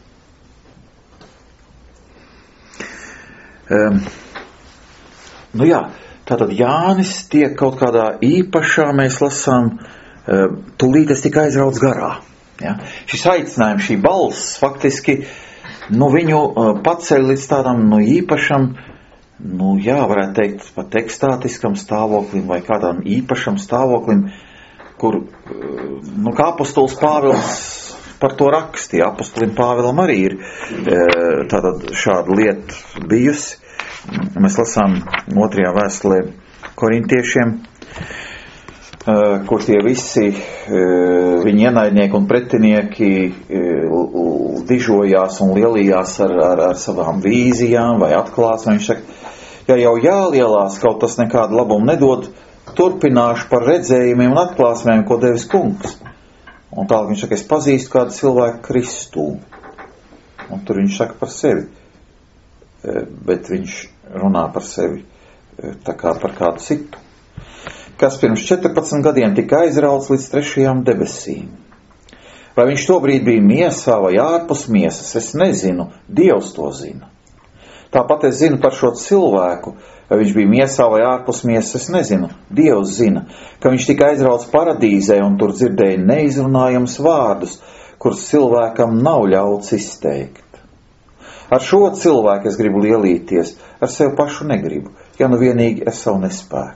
Um, nu jā, tātad Jānis tiek kaut kādā īpašā, mēs lasām, um, tūlīt es tikai aizrauc garā. Ja? Šis aicinājums, šī balss faktiski, nu viņu uh, paceļ līdz tādam, nu īpašam, nu jā, varētu teikt, pat ekstātiskam stāvoklim vai kādam īpašam stāvoklim, kur, uh, nu kā apostols Pāvils par to rakstīja. Apostolim Pāvilam arī ir uh, tātad šāda lieta bijusi. Mēs lasām otrajā vēstulē korintiešiem, kur tie visi viņa ienaidnieki un pretinieki dižojās un lielījās ar, ar, ar savām vīzijām vai atklāsmēm. Viņš saka, ja jau jālielās, kaut tas nekādu labumu nedod, turpināšu par redzējumiem un atklāsmēm, ko devis kungs. Un tālāk viņš saka, es pazīstu kādu cilvēku Kristū. Un tur viņš saka par sevi. Bet viņš runā par sevi tā kā par kādu citu. Kas pirms četrpadsmit gadiem tika aizrauts līdz trešajām debesīm. Vai viņš tobrīd bija miesā vai ārpus miesas, es nezinu, Dievs to zina. Tāpat es zinu par šo cilvēku, vai viņš bija miesā vai ārpus miesas, es nezinu, Dievs zina, ka viņš tika aizrauts paradīzē un tur dzirdēja neizrunājams vārdus, kurus cilvēkam nav ļauts izteikt. Ar šo cilvēku es gribu lielīties, ar sevi pašu negribu, ja nu vienīgi es savu nespēku.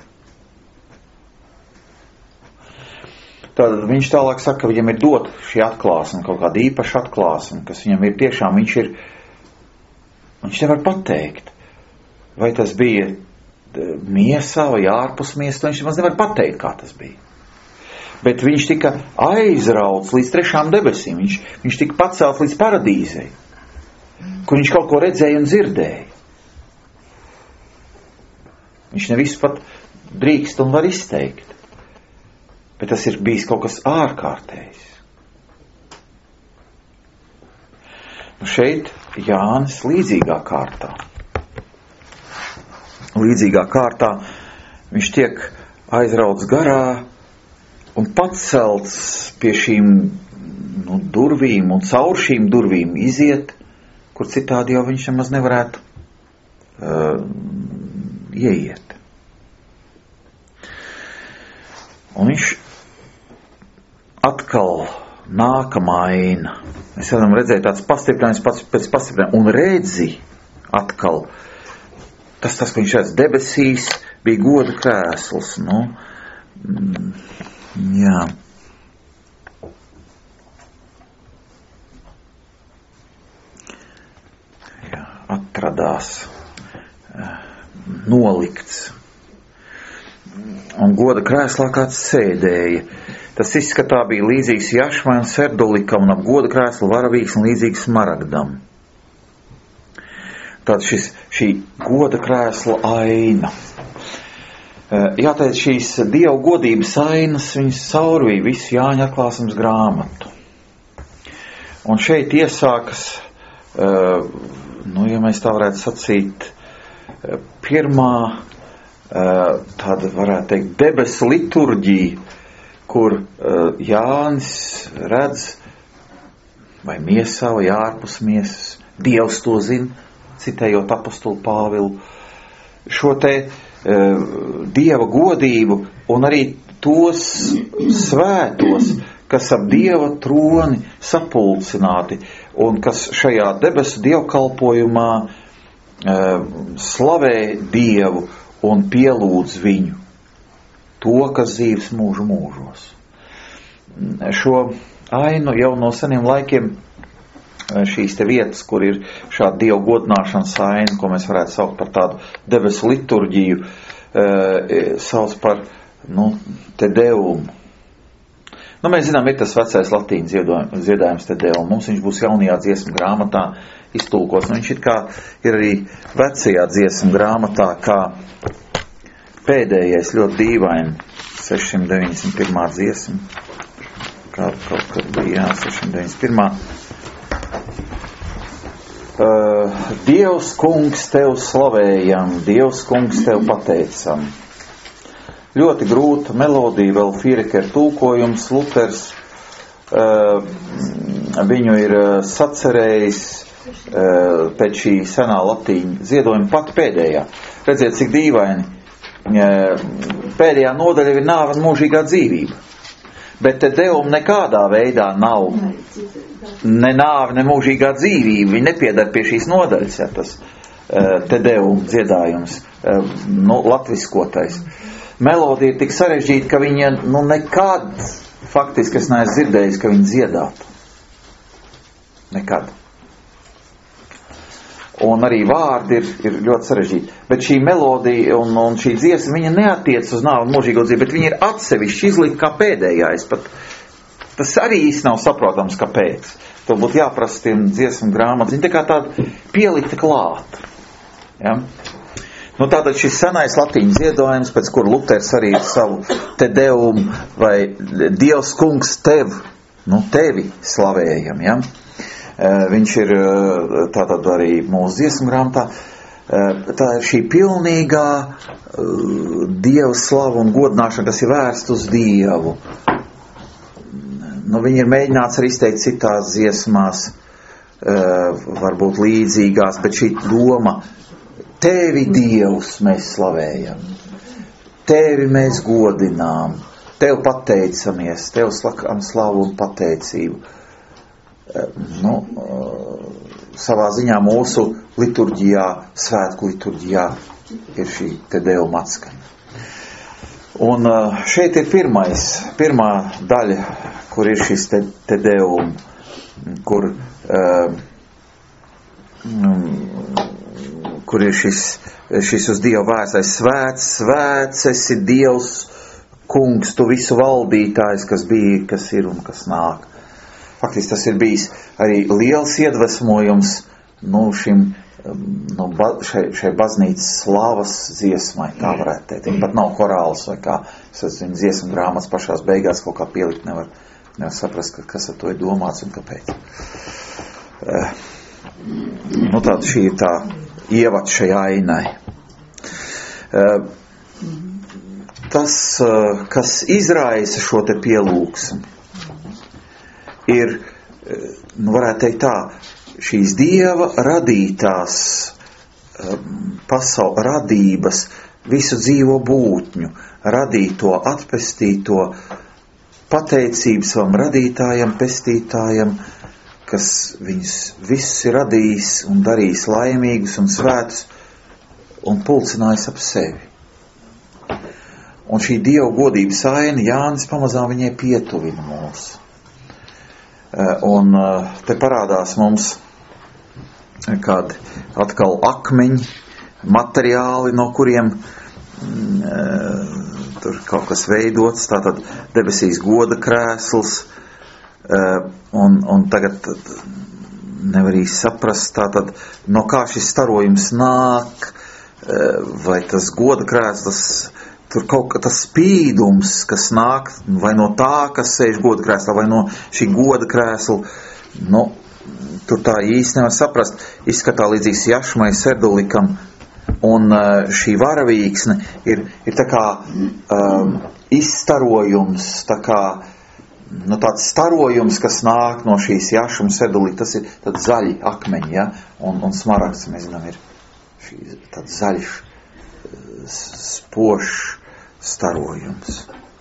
Tad viņš tālāk saka, ka viņam ir dot šī atklāsme, kaut kāda īpaša atklāsme, kas viņam ir tiešām, viņš ir, viņš nevar pateikt, vai tas bija miesā vai ārpus miesas, viņš nemaz nevar pateikt, kā tas bija. Bet viņš tika aizrauts līdz trešām debesīm, viņš, viņš tika pacelts līdz paradīzei, kur viņš kaut ko redzēja un dzirdēja. Viņš nevis pat drīkst un var izteikt. Bet tas ir bijis kaut kas ārkārtējs. Nu šeit Jānis līdzīgā kārtā. Līdzīgā kārtā viņš tiek aizrauts garā un pacelts pie šīm nu, durvīm un caur šīm durvīm iziet, kur citādi jau viņš nemaz nevarētu uh, ieiet. Un viņš atkal nākamā aina. Mēs varam redzēt tāds pastiprinājums pats pēc pastiprinājuma. Un redzi atkal. Tas, tas, ka viņš redz debesīs, bija goda krēsls. Nu, mm, jā. Jā, atradās. Nolikts. Un goda krēslā kāds sēdēja. Tas izskatā bija līdzīgs jašmai un serdulikam, un ap goda krēslu varavīgs un līdzīgs smaragdam. Tātad šis, šī goda krēsla aina. Jāteic, šīs Dieva godības ainas, viņas caurvīja visu Jāņa atklāsmes grāmatu. Un šeit iesākas, nu, ja mēs tā varētu sacīt, pirmā, tāda varētu teikt, debesu liturģija, kur uh, Jānis redz, vai miesā, vai ārpus miesas, Dievs to zina, citējot apostulu Pāvilu, šo te uh, Dieva godību un arī tos svētos, kas ap Dieva troni sapulcināti un kas šajā debesu dievkalpojumā uh, slavē Dievu un pielūdz viņu. To, kas dzīves mūžu mūžos. Šo ainu jau no seniem laikiem šīs te vietas, kur ir šāda Dieva godināšanas aina, ko mēs varētu saukt par tādu debesu liturģiju, sauc par, nu, te devumu. Nu, mēs zinām, ir tas vecais latīņu dziedājums te devumu. Mums viņš būs jaunajā dziesmu grāmatā iztulkots. Nu, viņš ir kā, ir arī vecajā dziesmu grāmatā, kā pēdējais ļoti dīvaini, sešsimt deviņdesmit pirmā dziesma, kā kaut kad bija, jā, sešsimt deviņdesmit pirmā. Uh, Dievs kungs tev slavējam, Dievs kungs tev pateicam. Ļoti grūta melodija, vēl Fīreker tulkojums, Luters uh, viņu ir sacerējis uh, pēc šī senā latīņa ziedojuma pat pēdējā. Redziet, cik dīvaini. Pēdējā nodaļa ir nāve un mūžīgā dzīvība. Bet te devuma nekādā veidā nav ne nāve, ne mūžīgā dzīvība. Viņi nepiedar pie šīs nodaļas, ja tas te devuma dziedājums, nu, latviskotais. Melodija ir tik sarežģīta, ka viņa, nu, nekad, faktiski es neesmu dzirdējis, ka viņa dziedātu. Nekad. un arī vārdi ir, ir ļoti sarežģīti. Bet šī melodija un, un šī dziesma, viņa neatiec uz nāvu un mūžīgo dzīvi, bet viņa ir atsevišķi izlikta kā pēdējais. Pat, tas arī īsti nav saprotams, kāpēc. To būtu jāprasa tiem dziesmu grāmatas. Viņa tā kā tāda pielikta klāt. Ja? Nu, tātad šis senais latīņu ziedojums, pēc kura Luters arī savu te deum vai Dievs kungs tev, nu tevi slavējam, ja? Viņš ir tātad arī mūsu dziesmu grāmatā. Tā ir šī pilnīgā Dieva slava un godināšana, kas ir vērsta uz Dievu. Nu, viņi ir mēģināts arī izteikt citās dziesmās, varbūt līdzīgās, bet šī doma, tevi Dievs mēs slavējam, tevi mēs godinām, tev pateicamies, tev slakam slavu un pateicību. Nu, savā ziņā mūsu liturģijā, svētku liturģijā ir šī te deuma atskaņa. Un šeit ir pirmais, pirmā daļa, kur ir šis te, te deum, kur, kur ir šis, šis uz Dievu vērstais svēts, svēts esi Dievs, kungs, tu visu valdītājs, kas bija, kas ir un kas nāk. Faktiski tas ir bijis arī liels iedvesmojums nu, šim, nu, šai, šai baznīcas slavas dziesmai, tā varētu teikt. Viņa pat nav korāls vai kā, es esmu dziesmu grāmatas pašās beigās kaut kā pielikt, nevar, nevar saprast, kas ar to ir domāts un kāpēc. Uh, nu, tāda šī ir tā ievads šai ainai. Uh, tas, uh, kas izraisa šo te pielūgsmu, ir, nu varētu teikt tā, šīs Dieva radītās um, pasaul, radības, visu dzīvo būtņu, radīto, atpestīto, pateicību savam radītājam, pestītājam, kas viņus visus ir radījis un darījis laimīgus un svētus un pulcinājis ap sevi. Un šī Dieva godības aina Jānis pamazām viņai pietuvina mūs. Un te parādās mums kādi atkal akmeņi, materiāli, no kuriem mm, tur kaut kas veidots, tātad debesīs goda krēsls, un, un tagad nevar īsti saprast, tātad no kā šis starojums nāk, vai tas goda krēsls, tur kaut kā tas spīdums, kas nāk vai no tā, kas sēž goda krēslā, vai no šī goda krēsla, nu, tur tā īsti nevar saprast. Izskatā līdzīgs jašmai serdulikam, un šī varavīksne ir, ir tā kā um, izstarojums, tā kā, nu, tāds starojums, kas nāk no šīs jašuma serdulika, tas ir tāds zaļi akmeņi, ja, un, un smaragds, mēs zinām, ir šī, tāds zaļš, spošs starojums.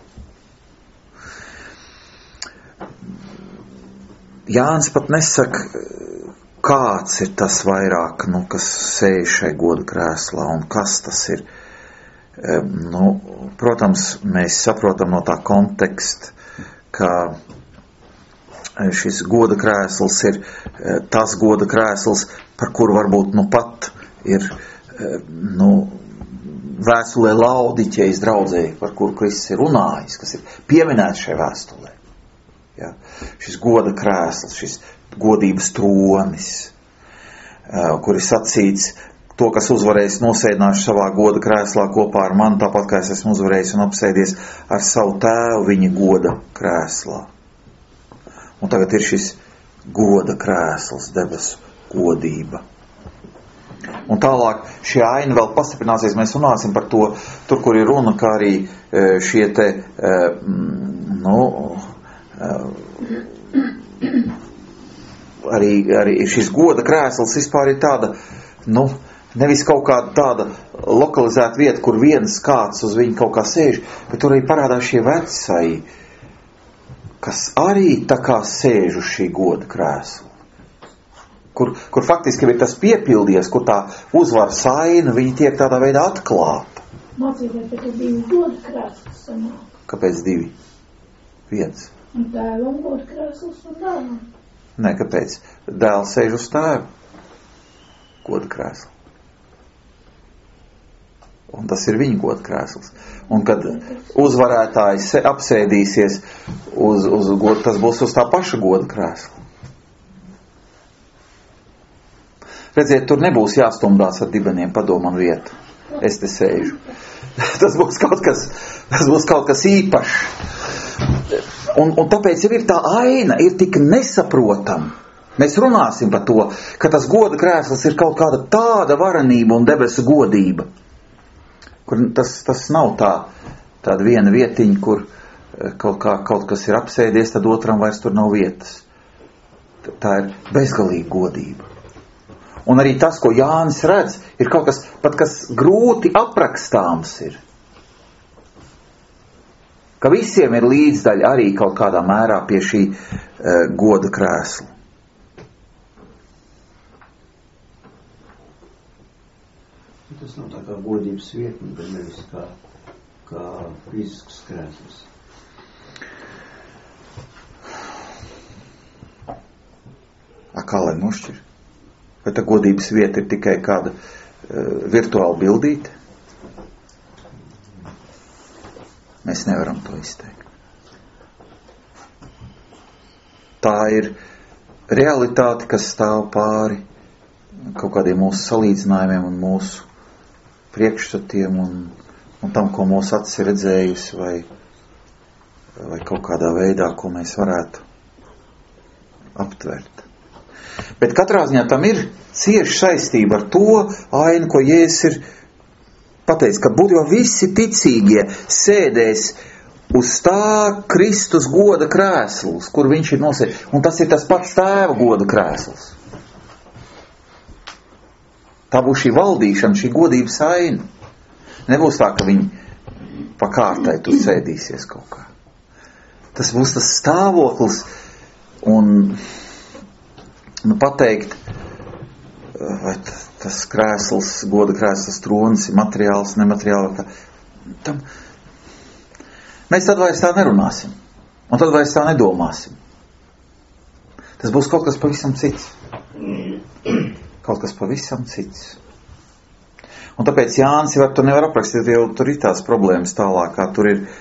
Jānis pat nesaka, kāds ir tas vairāk, nu, kas sēž šai goda krēslā un kas tas ir. Nu, protams, mēs saprotam no tā konteksta, ka šis goda krēsls ir tas goda krēsls, par kuru varbūt nu pat ir, nu, vēstulē Laudiķejas draudzē, par kuru Kristus ir runājis, kas ir pieminēts šajā vēstulē. Ja? Šis goda krēsls, šis godības tronis, kur ir sacīts, to, kas uzvarējis, nosēdināšu savā goda krēslā kopā ar mani, tāpat kā es esmu uzvarējis un apsēdies ar savu tēvu viņa goda krēslā. Un tagad ir šis goda krēsls, debesu godība. Un tālāk šī aina vēl pastiprināsies, mēs runāsim par to, tur, kur ir runa, kā arī šie te, nu, arī, arī šis goda krēsls vispār ir tāda, nu, nevis kaut kāda tāda lokalizēta vieta, kur viens kāds uz viņu kaut kā sēž, bet tur arī parādās šie vecai, kas arī tā kā sēž uz šī goda krēsla. Kur, kur faktiski ir tas piepildies, kur tā uzvaras aina, viņi tiek tādā veidā atklāta. Mācībai, bet ir divi goda krēsls sanāk. Kāpēc divi? Viens. Un tēvam goda krēsls un dēlam. Nē, kāpēc? Dēls sēž uz tēvu. goda krēslu. Un tas ir viņa goda krēsls. Un kad uzvarētājs apsēdīsies uz, uz godu, tas būs uz tā paša goda krēsla. Redziet, tur nebūs jāstumdās ar dibeniem, padomam vietu. Es te sēžu. Tas būs kaut kas, tas būs kaut kas īpašs. Un, un tāpēc jau ir tā aina, ir tik nesaprotama. Mēs runāsim par to, ka tas goda krēsls ir kaut kāda tāda varenība un debesu godība. Kur tas, tas nav tā, tāda viena vietiņa, kur kaut, kā, kaut kas ir apsēdies, tad otram vairs tur nav vietas. Tā ir bezgalīga godība. Un arī tas, ko Jānis redz, ir kaut kas, pat kas grūti aprakstāms ir. Ka visiem ir līdzdaļa arī kaut kādā mērā pie šī uh, goda krēsla. Tas nav tā kā godības vietne, bet nevis kā, kā fizisks krēsls. A, kā lai nošķir? Vai tā godības vieta ir tikai kāda uh, virtuāla bildīte? Mēs nevaram to izteikt. Tā ir realitāte, kas stāv pāri kaut kādiem mūsu salīdzinājumiem un mūsu priekšstatiem un, un tam, ko mūsu acis ir redzējusi, vai, vai kaut kādā veidā, ko mēs varētu aptvert. Bet katrā ziņā tam ir cieša saistība ar to ainu, ko Jēzus ir pateicis, ka būtībā visi ticīgie sēdēs uz tā Kristus goda krēsls, kur viņš ir nosēdis, un tas ir tas pats tēva goda krēsls. Tā būs šī valdīšana, šī godības aina. Nebūs tā, ka viņi pa kārtai tur sēdīsies kaut kā. Tas būs tas stāvoklis un, nu, pateikt, vai tas krēsls, goda krēsls, tronis ir materiāls, nemateriāls. Tā, tam, mēs tad vairs tā nerunāsim. Un tad vairs tā nedomāsim. Tas būs kaut kas pavisam cits. Kaut kas pavisam cits. Un tāpēc Jānis jau tur nevar aprakstīt, jo tur ir tās problēmas tālāk, kā tur ir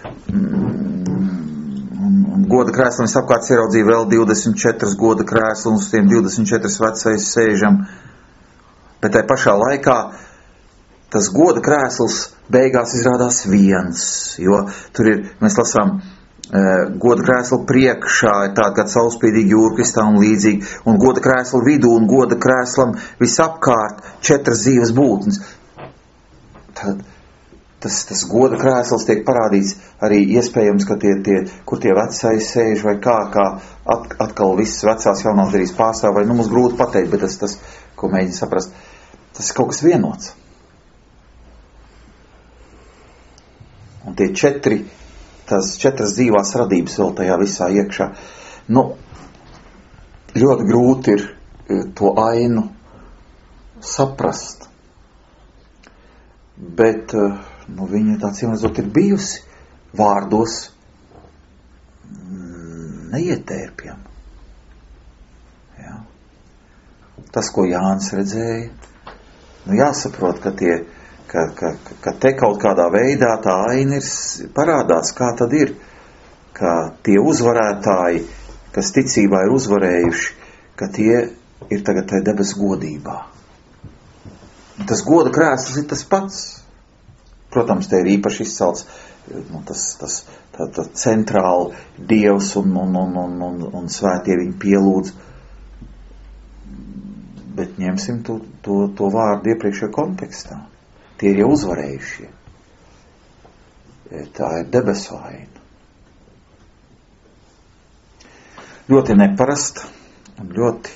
mm, goda krēslam apkārt ieraudzīja vēl divdesmit četras goda krēslu, un uz tiem divdesmit četras vecais sēžam. Bet tai pašā laikā tas goda krēsls beigās izrādās viens, jo tur ir, mēs lasām, goda krēsla priekšā ir tāda kā caurspīdīga jūrkristā un līdzīgi, un goda krēsla vidū un goda krēslam visapkārt četras dzīves būtnes. Tad tas, tas goda krēsls tiek parādīts arī iespējams, ka tie, tie kur tie vecais sēž vai kā, kā at, atkal visas vecās jaunās darīs pārstāv, vai nu mums grūti pateikt, bet tas, tas, ko mēģina saprast, tas ir kaut kas vienots. Un tie četri tās četras dzīvās radības vēl tajā visā iekšā. Nu, ļoti grūti ir to ainu saprast. Bet, nu, viņa tā cīmredzot ir bijusi vārdos neietērpjama. Jā. Tas, ko Jānis redzēja, nu, jāsaprot, ka tie Ka, ka, ka te kaut kādā veidā tā aina ir parādās, kā tad ir, ka tie uzvarētāji, kas ticībā ir uzvarējuši, ka tie ir tagad tai debesu godībā. Un tas goda krēsls ir tas pats. Protams, te ir īpaši izcelts nu, tas, tas tā, tā centrāli Dievs un, un, un, un, un, un svētie viņu pielūdz. Bet ņemsim to, to, to vārdu iepriekšējā kontekstā. Tie ir jau uzvarējušie. Tā ir debesu aina. Ļoti neparasta un ļoti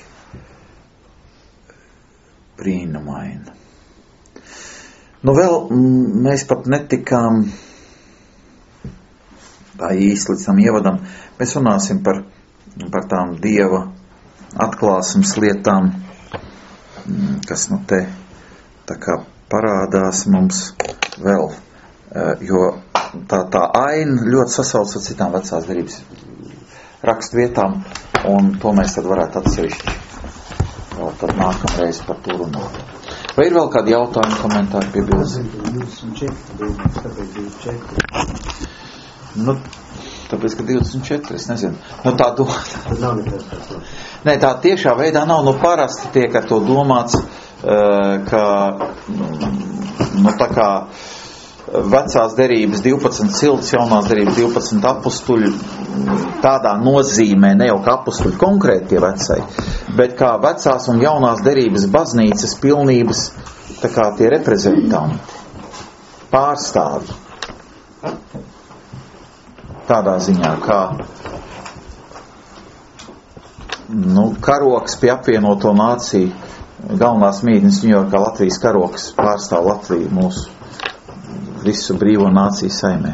brīnumaina. Nu vēl mēs pat netikām tā īsti līdz tam ievadam. Mēs runāsim par, par tām Dieva atklāsmes lietām, kas nu te tā kā parādās mums vēl, jo tā, tā aina ļoti sasauc ar citām vecās derības rakstvietām, un to mēs tad varētu atsevišķi vēl tad nāk. nākamreiz par to runāt. Vai ir vēl kādi jautājumi, komentāri, piebildes? divdesmit četri, tāpēc divdesmit četri. Nu, tāpēc, ka divdesmit četri, es nezinu. Nu, tā do... Tad nav nekas par to. Nē, tā tiešā veidā nav. Nu, parasti tiek ar to domāts, ka, nu, tā kā vecās derības divpadsmit cilts, jaunās derības divpadsmit apustuļi, tādā nozīmē, ne jau kā apustuļi konkrēti tie vecai, bet kā vecās un jaunās derības baznīcas pilnības, tā kā tie reprezentanti, pārstāvji. Tādā ziņā, kā nu, karoks pie apvienoto nāciju, galvenās mītnes Ņujorkā, Latvijas karoks pārstāv Latviju mūsu visu brīvo nāciju saimē.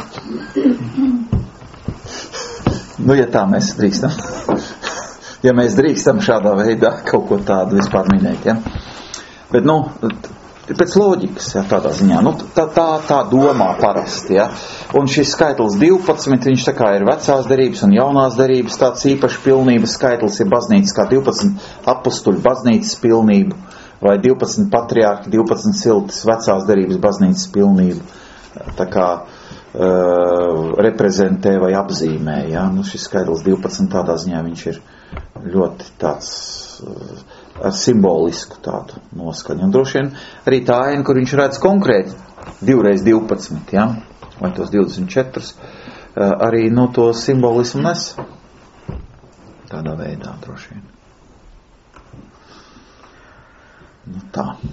Nu, ja tā mēs drīkstam, ja mēs drīkstam šādā veidā kaut ko tādu vispār minēt, ja? Bet, nu, pēc loģikas, ja, tādā ziņā, nu, tā, tā, tā domā parasti, ja? Un šis skaitlis divpadsmit, viņš tā kā ir vecās derības un jaunās derības, tāds īpaši pilnības skaitlis ir baznīcas kā divpadsmit apustuļu baznīcas pilnību, vai divpadsmit patriārki, divpadsmit ciltis vecās derības baznīcas pilnību, tā kā uh, reprezentē vai apzīmē, ja? Nu, šis skaitlis divpadsmit tādā ziņā viņš ir ļoti tāds uh, ar simbolisku tādu noskaņu. Un droši vien arī tā aina, kur viņš redz konkrēti divreiz divpadsmit, ja? Vai tos divdesmit četrus, uh, arī no to simbolismu nes. Tādā veidā droši vien. Nu tā.